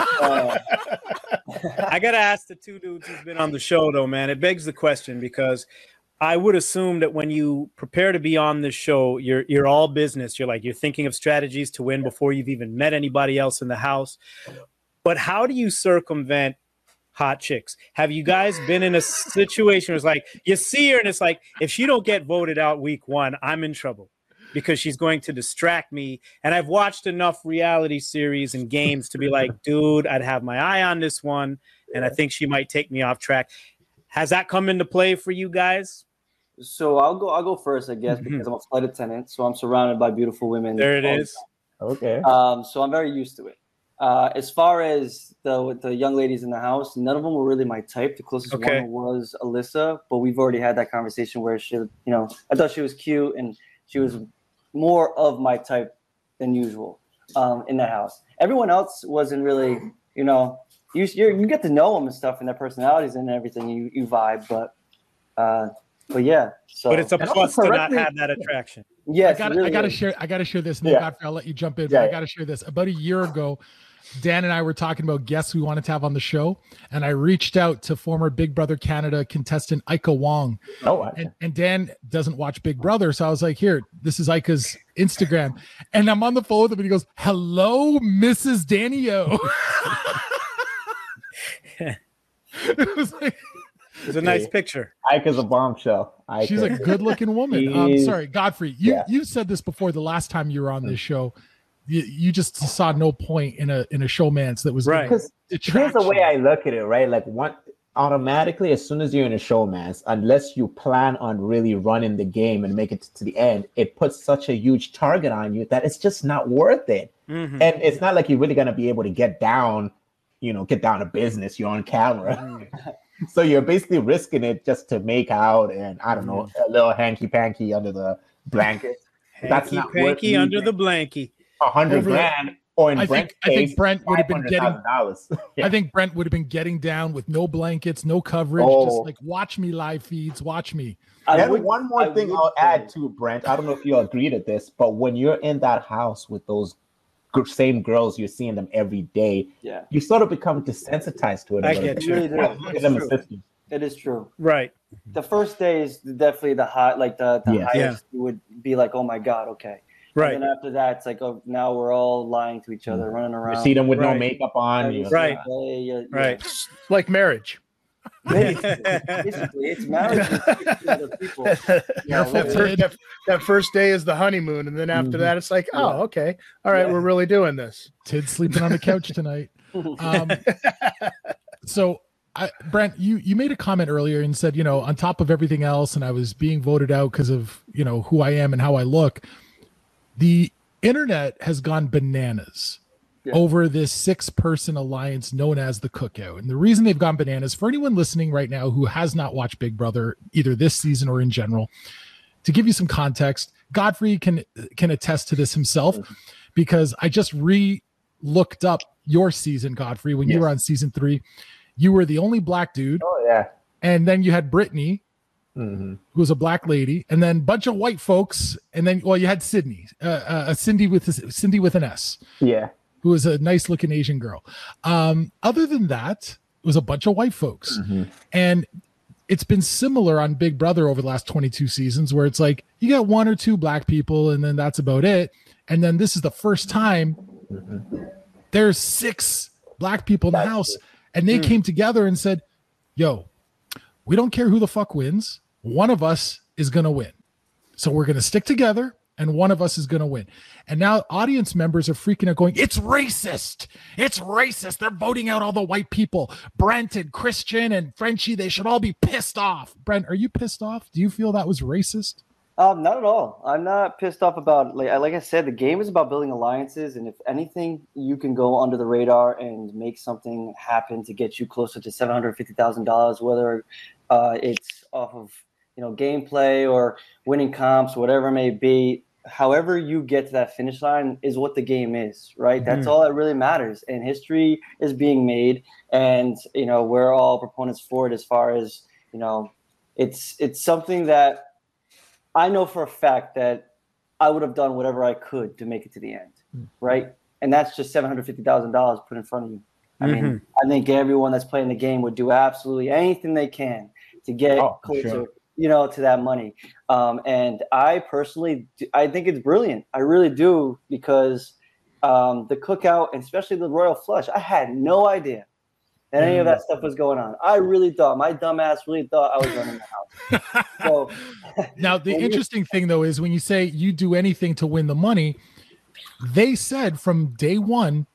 I gotta ask the two dudes who's been on the show though, man. It begs the question because I would assume that when you prepare to be on this show, you're all business. You're thinking of strategies to win before you've even met anybody else in the house. But how do you circumvent hot chicks? Have you guys been in a situation where it's like you see her and it's like, if she don't get voted out week one, I'm in trouble because she's going to distract me? And I've watched enough reality series and games to be like, dude, I'd have my eye on this one and I think she might take me off track. Has that come into play for you guys? So I'll go first, I guess, because I'm a flight attendant, so I'm surrounded by beautiful women. There it is. Okay. So I'm very used to it. As far as the young ladies in the house, none of them were really my type. The closest one was Alyssa, but we've already had that conversation where she, I thought she was cute and she was more of my type than usual in that house. Everyone else wasn't really, you get to know them and stuff and their personalities and everything. You vibe, but yeah. So, but it's a plus to not have that attraction. Yes, I gotta share this. And then Godfrey, I'll let you jump in. But I gotta share this. About a year ago, Dan and I were talking about guests we wanted to have on the show, and I reached out to former Big Brother Canada contestant Ika Wong. And Dan doesn't watch Big Brother, so I was like, "Here, this is Ika's Instagram," and I'm on the phone with him, and he goes, "Hello, Mrs. Danny O." It was like. It's a nice picture. Ika's a bombshell. She's a good-looking woman. Sorry, Godfrey. You said this before the last time you were on this show. You just saw no point in a showmance that was right. Because here's the way I look at it, right? Like automatically, as soon as you're in a showmance, unless you plan on really running the game and make it to the end, it puts such a huge target on you that it's just not worth it. Mm-hmm. And it's not like you're really gonna be able to get down to business. You're on camera. Mm-hmm. So you're basically risking it just to make out and a little hanky panky under the blanket. That's not panky under the blankie. $100,000, or in I think Brent would have been getting $500,000. I think Brent would have been getting down with no blankets, no coverage, just like watch me live feeds, watch me. And one more thing I'll add to Brent. I don't know if you agree to this, but when you're in that house with those same girls, you're seeing them every day. Yeah, you sort of become desensitized to it. I get you. It is true. Right. The first day is definitely the high, like the highest. You would be like, oh my god, okay. Right. And then after that, it's like, oh, now we're all lying to each other, running around. You see them with no makeup on. Right. Right. Like marriage. Basically, it's marriage. People. That first day is the honeymoon, and then after that, it's like, oh, okay, all right, we're really doing this. Tid's sleeping on the couch tonight. So, Brent, you made a comment earlier and said, on top of everything else, and I was being voted out because of who I am and how I look. The internet has gone bananas. Over this 6-person alliance known as the Cookout. And the reason they've gone bananas, for anyone listening right now who has not watched Big Brother, either this season or in general, to give you some context, Godfrey can attest to this himself, because I just looked up your season, Godfrey, when you were on season 3. You were the only black dude. Oh, yeah. And then you had Brittany, who was a black lady, and then a bunch of white folks. And then, you had Sydney, Cindy with an S. Yeah. Who was a nice looking Asian girl. Other than that, it was a bunch of white folks. And it's been similar on Big Brother over the last 22 seasons, where it's like you got 1 or 2 black people and then that's about it. And then this is the first time there's 6 black people in the house, and they came together and said, yo, we don't care who the fuck wins. One of us is going to win. So we're going to stick together, and one of us is going to win. And now audience members are freaking out going, it's racist. It's racist. They're voting out all the white people. Brent and Christian and Frenchie, they should all be pissed off. Brent, are you pissed off? Do you feel that was racist? Not at all. I'm not pissed off about, like I said, the game is about building alliances. And if anything, you can go under the radar and make something happen to get you closer to $750,000, whether it's off of, gameplay or winning comps, whatever it may be. However you get to that finish line is what the game is, right? That's all that really matters. And history is being made, and we're all proponents for it. As far as it's something that I know for a fact that I would have done whatever I could to make it to the end, right? And that's just $750,000 put in front of you. I mean, I think everyone that's playing the game would do absolutely anything they can to get closer, to that money. And I personally, I think it's brilliant. I really do, because the cookout, and especially the Royal Flush, I had no idea that any of that stuff was going on. I really thought, my dumb ass really thought I was running the house. So now the interesting thing though is when you say you do anything to win the money, they said from day one,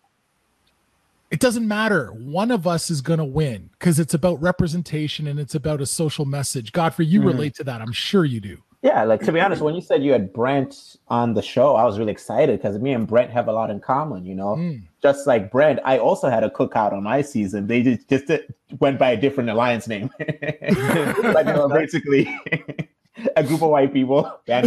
it doesn't matter. One of us is going to win, because it's about representation and it's about a social message. Godfrey, you relate to that. I'm sure you do. Yeah, like, to be honest, when you said you had Brent on the show, I was really excited because me and Brent have a lot in common, Just like Brent, I also had a cookout on my season. They just went by a different alliance name. Like, basically a group of white people. Yeah,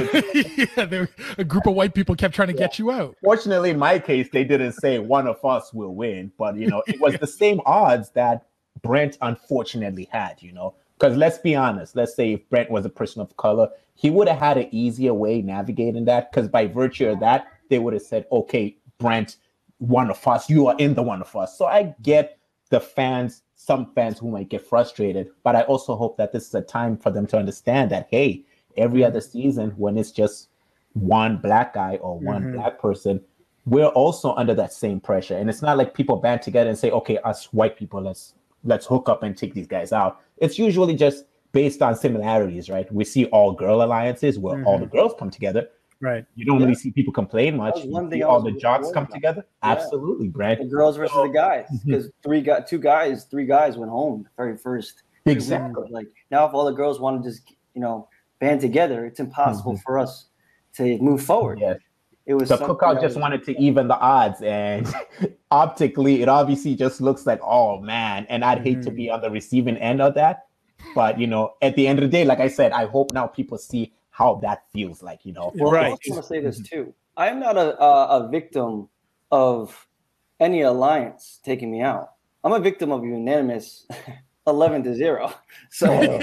a group of white people kept trying to get you out. Fortunately, in my case, they didn't say one of us will win, but, it was the same odds that Brent unfortunately had, Because let's be honest, let's say if Brent was a person of color, he would have had an easier way navigating that, because by virtue of that, they would have said, okay, Brent, one of us, you are in the one of us. So I get the fans, some fans who might get frustrated, but I also hope that this is a time for them to understand that, hey, every other season when it's just one black guy or one black person, we're also under that same pressure. And it's not like people band together and say, okay, us white people, let's hook up and take these guys out. It's usually just based on similarities, right? We see all girl alliances where all the girls come together. Right. You don't really see people complain much. You see all the jocks come together. Yeah. Absolutely, Brent. The girls versus the guys, because three guys went home the very first. Exactly. Like, now, if all the girls want to just band together, it's impossible for us to move forward. Yes. It was the cookout just wanted to even the odds, and optically, it obviously just looks like, oh man. And I'd hate to be on the receiving end of that, but at the end of the day, like I said, I hope now people see how that feels like. Well, I also want to say this too. I am not a victim of any alliance taking me out. I'm a victim of a unanimous 11-0. So,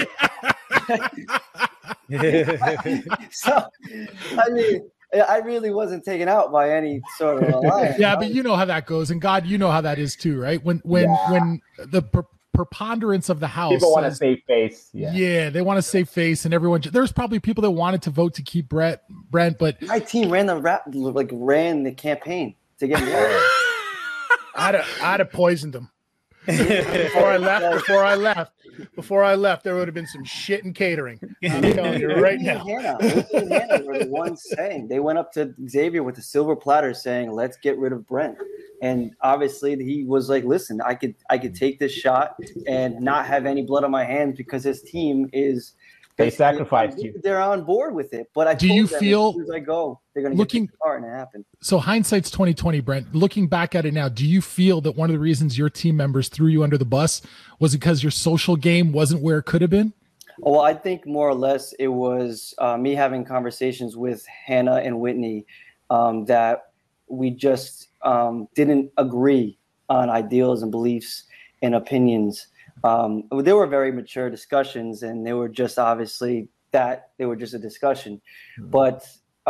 so I mean, I really wasn't taken out by any sort of alliance. Yeah, but you know how that goes, and God, you know how that is too, right? When the preponderance of the house, people want to save face. Yeah, they want to save face, and everyone. There's probably people that wanted to vote to keep Brent, but my team ran the campaign to get me out. I'd have poisoned them. Before I left, there would have been some shit in catering. I'm telling you right now. Hannah were the ones saying, they went up to Xavier with a silver platter saying, let's get rid of Brent. And obviously he was like, listen, I could take this shot and not have any blood on my hands because his team is. They sacrificed you. They're on board with it. But do you feel as soon as I go, they're going to get the car and it happened. So hindsight's 2020, Brent. Looking back at it now, do you feel that one of the reasons your team members threw you under the bus was because your social game wasn't where it could have been? Well, I think more or less it was me having conversations with Hannah and Whitney that we just didn't agree on ideals and beliefs and opinions. They were very mature discussions, and they were just obviously that they were just a discussion, but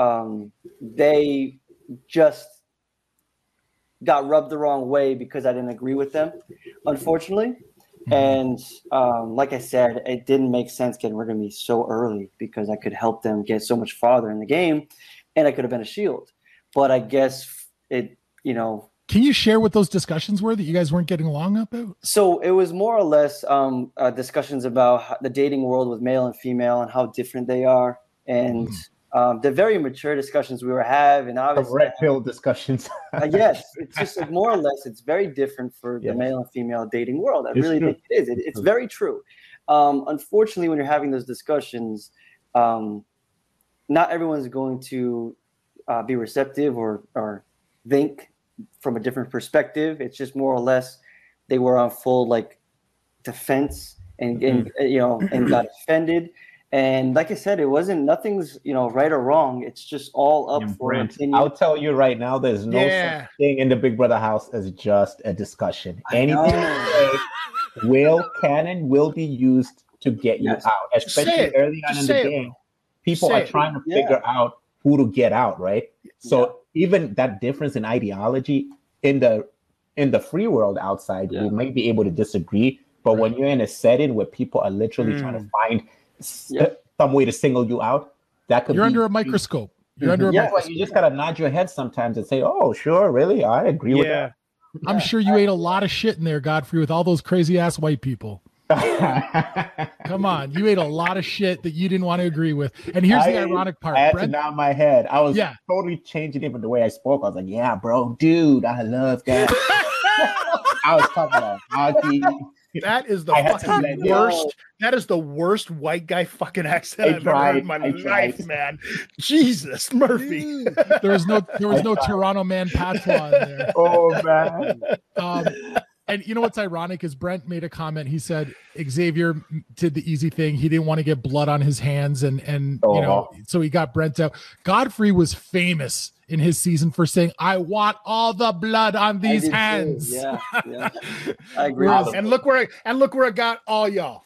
they just got rubbed the wrong way because I didn't agree with them, unfortunately. And like I said, it didn't make sense getting rid of me so early because I could help them get so much farther in the game, and I could have been a shield. But I guess it, Can you share what those discussions were that you guys weren't getting along about? So it was more or less discussions about the dating world with male and female and how different they are. And the very mature discussions we were having. Obviously, red pill discussions. Yes, it's just like more or less, it's very different for the male and female dating world. I really think it is. It's very true. Unfortunately, when you're having those discussions, not everyone's going to be receptive or think from a different perspective. It's just more or less they were on full like defense and got offended. And like I said, nothing's right or wrong. It's just all up for opinion. I'll tell you right now, there's no such thing in the Big Brother house as just a discussion. Anything will be used to get you out, especially early on in the game. People are trying to figure out who to get out, right? So even that difference in ideology in the free world outside, we may be able to disagree, but when you're in a setting where people are literally trying to find some way to single you out, that could you're under a microscope. You're under a microscope. You just gotta nod your head sometimes and say, "Oh, sure, really, I agree with that." I'm sure you ate a lot of shit in there, Godfrey, with all those crazy ass white people. Come on, you ate a lot of shit that you didn't want to agree with. And here's the ironic part. I had to nod my head. I was totally changing even the way I spoke. I was like, "Yeah, bro, dude, I love that." I was talking about hockey. That is the fucking worst. That is the worst white guy fucking accent I've ever heard in my life, man. Jesus, Murphy. There was no Toronto man patois in there. Oh man. And you know what's ironic is Brent made a comment. He said Xavier did the easy thing. He didn't want to get blood on his hands, and so he got Brent out. Godfrey was famous in his season for saying, "I want all the blood on these hands." Yeah, I agree. And look where I got all y'all.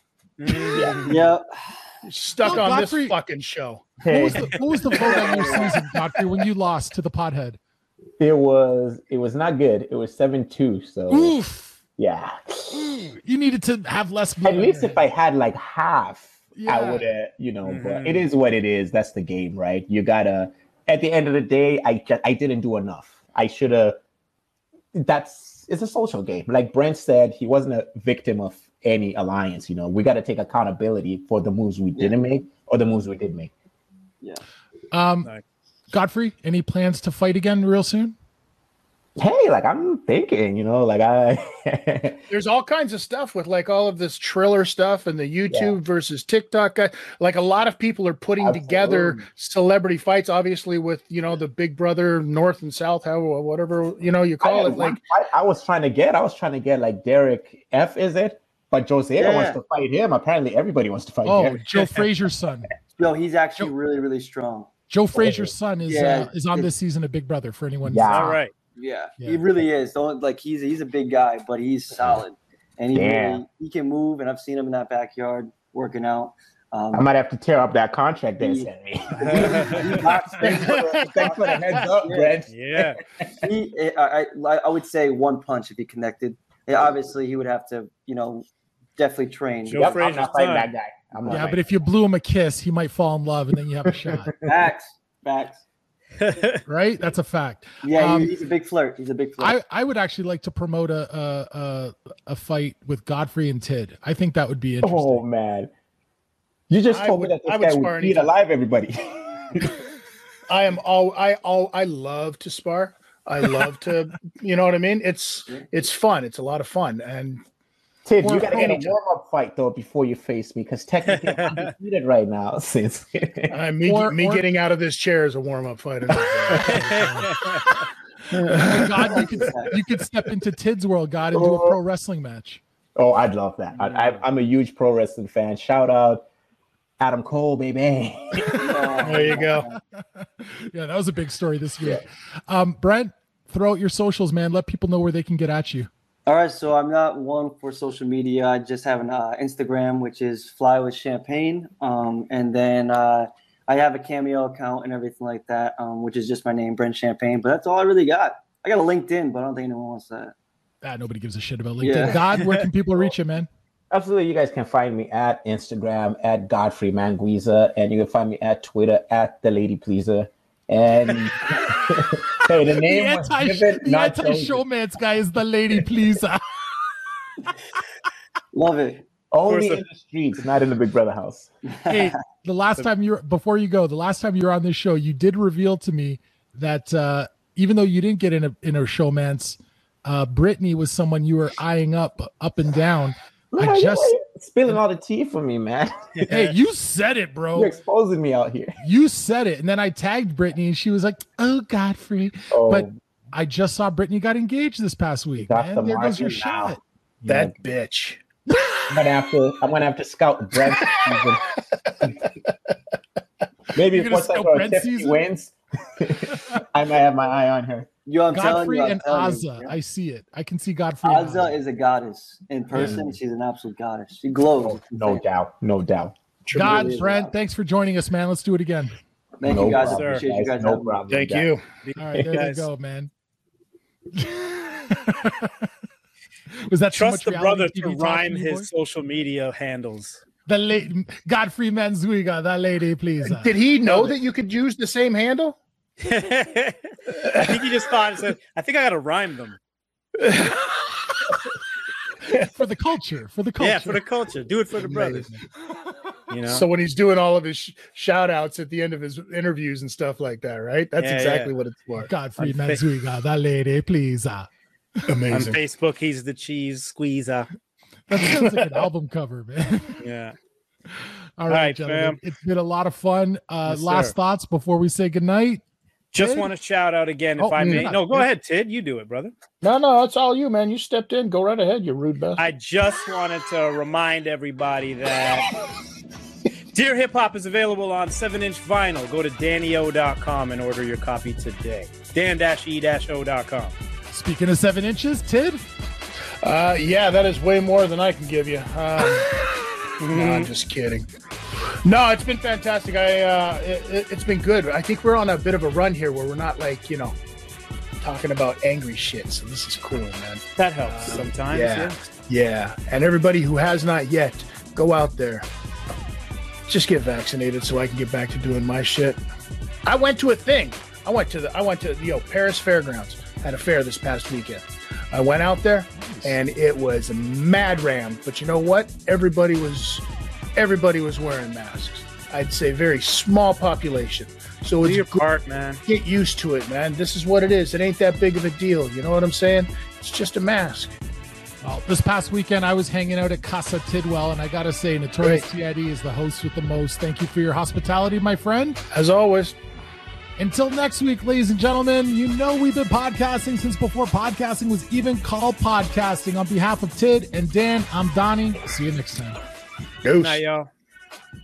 Stuck on Godfrey, this fucking show. What was the vote on your season, Godfrey, when you lost to the Pothead? It was not good. It was 7-2. So oof. Yeah. You needed to have less blood. At least if I had like half, I would have, but it is what it is. That's the game, right? You gotta, at the end of the day, I didn't do enough. I should have. It's a social game. Like Brent said, he wasn't a victim of any alliance. We got to take accountability for the moves we didn't make or the moves we did make. Yeah. Godfrey, any plans to fight again real soon? Hey, like I'm thinking, there's all kinds of stuff with like all of this Triller stuff and the YouTube versus TikTok. Like a lot of people are putting together celebrity fights, obviously with, the Big Brother North and South, whatever, you call it. Like I was trying to get like Derek F, is it? But Jose wants to fight him. Apparently everybody wants to fight him. Joe Frazier's son. No, he's actually really, really strong. Joe Frazier's son is on this season of Big Brother for anyone. All right. Yeah, he really is. He's a big guy, but he's solid, and he can move. And I've seen him in that backyard working out. I might have to tear up that contract they sent me. Thanks for the heads up, Brent. Yeah, I would say one punch if he connected. Obviously, he would have to, definitely train. I'm not fighting that guy. But if you blew him a kiss, he might fall in love, and then you have a shot. Facts. Right? That's a fact. Yeah, he's a big flirt. I would actually like to promote a fight with Godfrey and Tid. I think that would be interesting. Oh man, you just told me that this guy would beat alive everybody. I love to spar. I love to, you know what I mean? It's fun. It's a lot of fun. And Tid, you gotta get a warm-up fight though before you face me, because technically I'm undefeated right now. Since getting out of this chair is a warm-up fight. God, you could step into Tid's world, God, and do a pro wrestling match. Oh, I'd love that. I'm a huge pro wrestling fan. Shout out Adam Cole, baby. There you go. Yeah, that was a big story this week. Brent, throw out your socials, man. Let people know where they can get at you. All right, so I'm not one for social media. I just have an Instagram, which is Fly with Champagne, and then I have a Cameo account and everything like that, which is just my name, Brent Champagne. But that's all I really got. I got a LinkedIn, but I don't think anyone wants that. Nobody gives a shit about LinkedIn. God, where can people reach you, man? Absolutely. You guys can find me at Instagram at Godfrey Manguiza, and you can find me at Twitter at The Lady Pleaser. And hey, the name was given, the anti-showman's guy is The Lady Pleaser. Love it. Only in the streets, not in the Big Brother house. Hey, the last time you were on this show, you did reveal to me that even though you didn't get in a showman's, Brittany was someone you were eyeing up and down. Man, spilling all the tea for me, man. Hey, you said it, bro. You're exposing me out here. You said it, and then I tagged Brittany, and she was like, "Oh, Godfrey." Oh. But I just saw Brittany got engaged this past week. Man, there goes your shot. That bitch. I'm gonna have to scout Brent season. Maybe if once Tiffany wins, I might have my eye on her. Godfrey and Azza. I see it. I can see Godfrey. Azza is a goddess. In person, she's an absolute goddess. She glows. No doubt. God, Brent, thanks for joining us, man. Let's do it again. Thank you guys. Appreciate you guys. No problem. Thank you. All right, there you go, man. Was that trust the brother to rhyme his social media handles? The lady Godfrey Manzuiga, that lady, please. Did he know that you could use the same handle? I think he just thought, I think I got to rhyme them. For the culture. Yeah, for the culture. Do it for the brothers. You know? So when he's doing all of his shout outs at the end of his interviews and stuff like that, right? That's exactly what it's for. Godfrey Manzuiga, that lady, please. Amazing. On Facebook, he's the cheese squeezer. That sounds like an album cover, man. Yeah. All right, gentlemen. It's been a lot of fun. Last thoughts before we say goodnight. Just want to shout out again, if I may. No, go ahead, Tid. You do it, brother. No, it's all you, man. You stepped in. Go right ahead, you rude bastard. I just wanted to remind everybody that Dear Hip Hop is available on 7-inch vinyl. Go to danio.com and order your copy today. dan-e-o.com. Speaking of 7 inches, Tid? Yeah, that is way more than I can give you. No, I'm just kidding. No, it's been fantastic. It's been good. I think we're on a bit of a run here where we're not talking about angry shit. So this is cool, man. That helps sometimes. Yeah. And everybody who has not yet, go out there. Just get vaccinated so I can get back to doing my shit. I went to a thing. I went to Paris Fairgrounds. Had a fair this past weekend. I went out there and it was a mad ram. But you know what? Everybody was wearing masks. I'd say very small population. So it's your part, man. Get used to it, man. This is what it is. It ain't that big of a deal. You know what I'm saying? It's just a mask. Well, this past weekend, I was hanging out at Casa Tidwell, and I got to say, Notorious TID is the host with the most. Thank you for your hospitality, my friend. As always. Until next week, ladies and gentlemen, you know we've been podcasting since before podcasting was even called podcasting. On behalf of Tid and Dan, I'm Donnie. See you next time. Good night, y'all.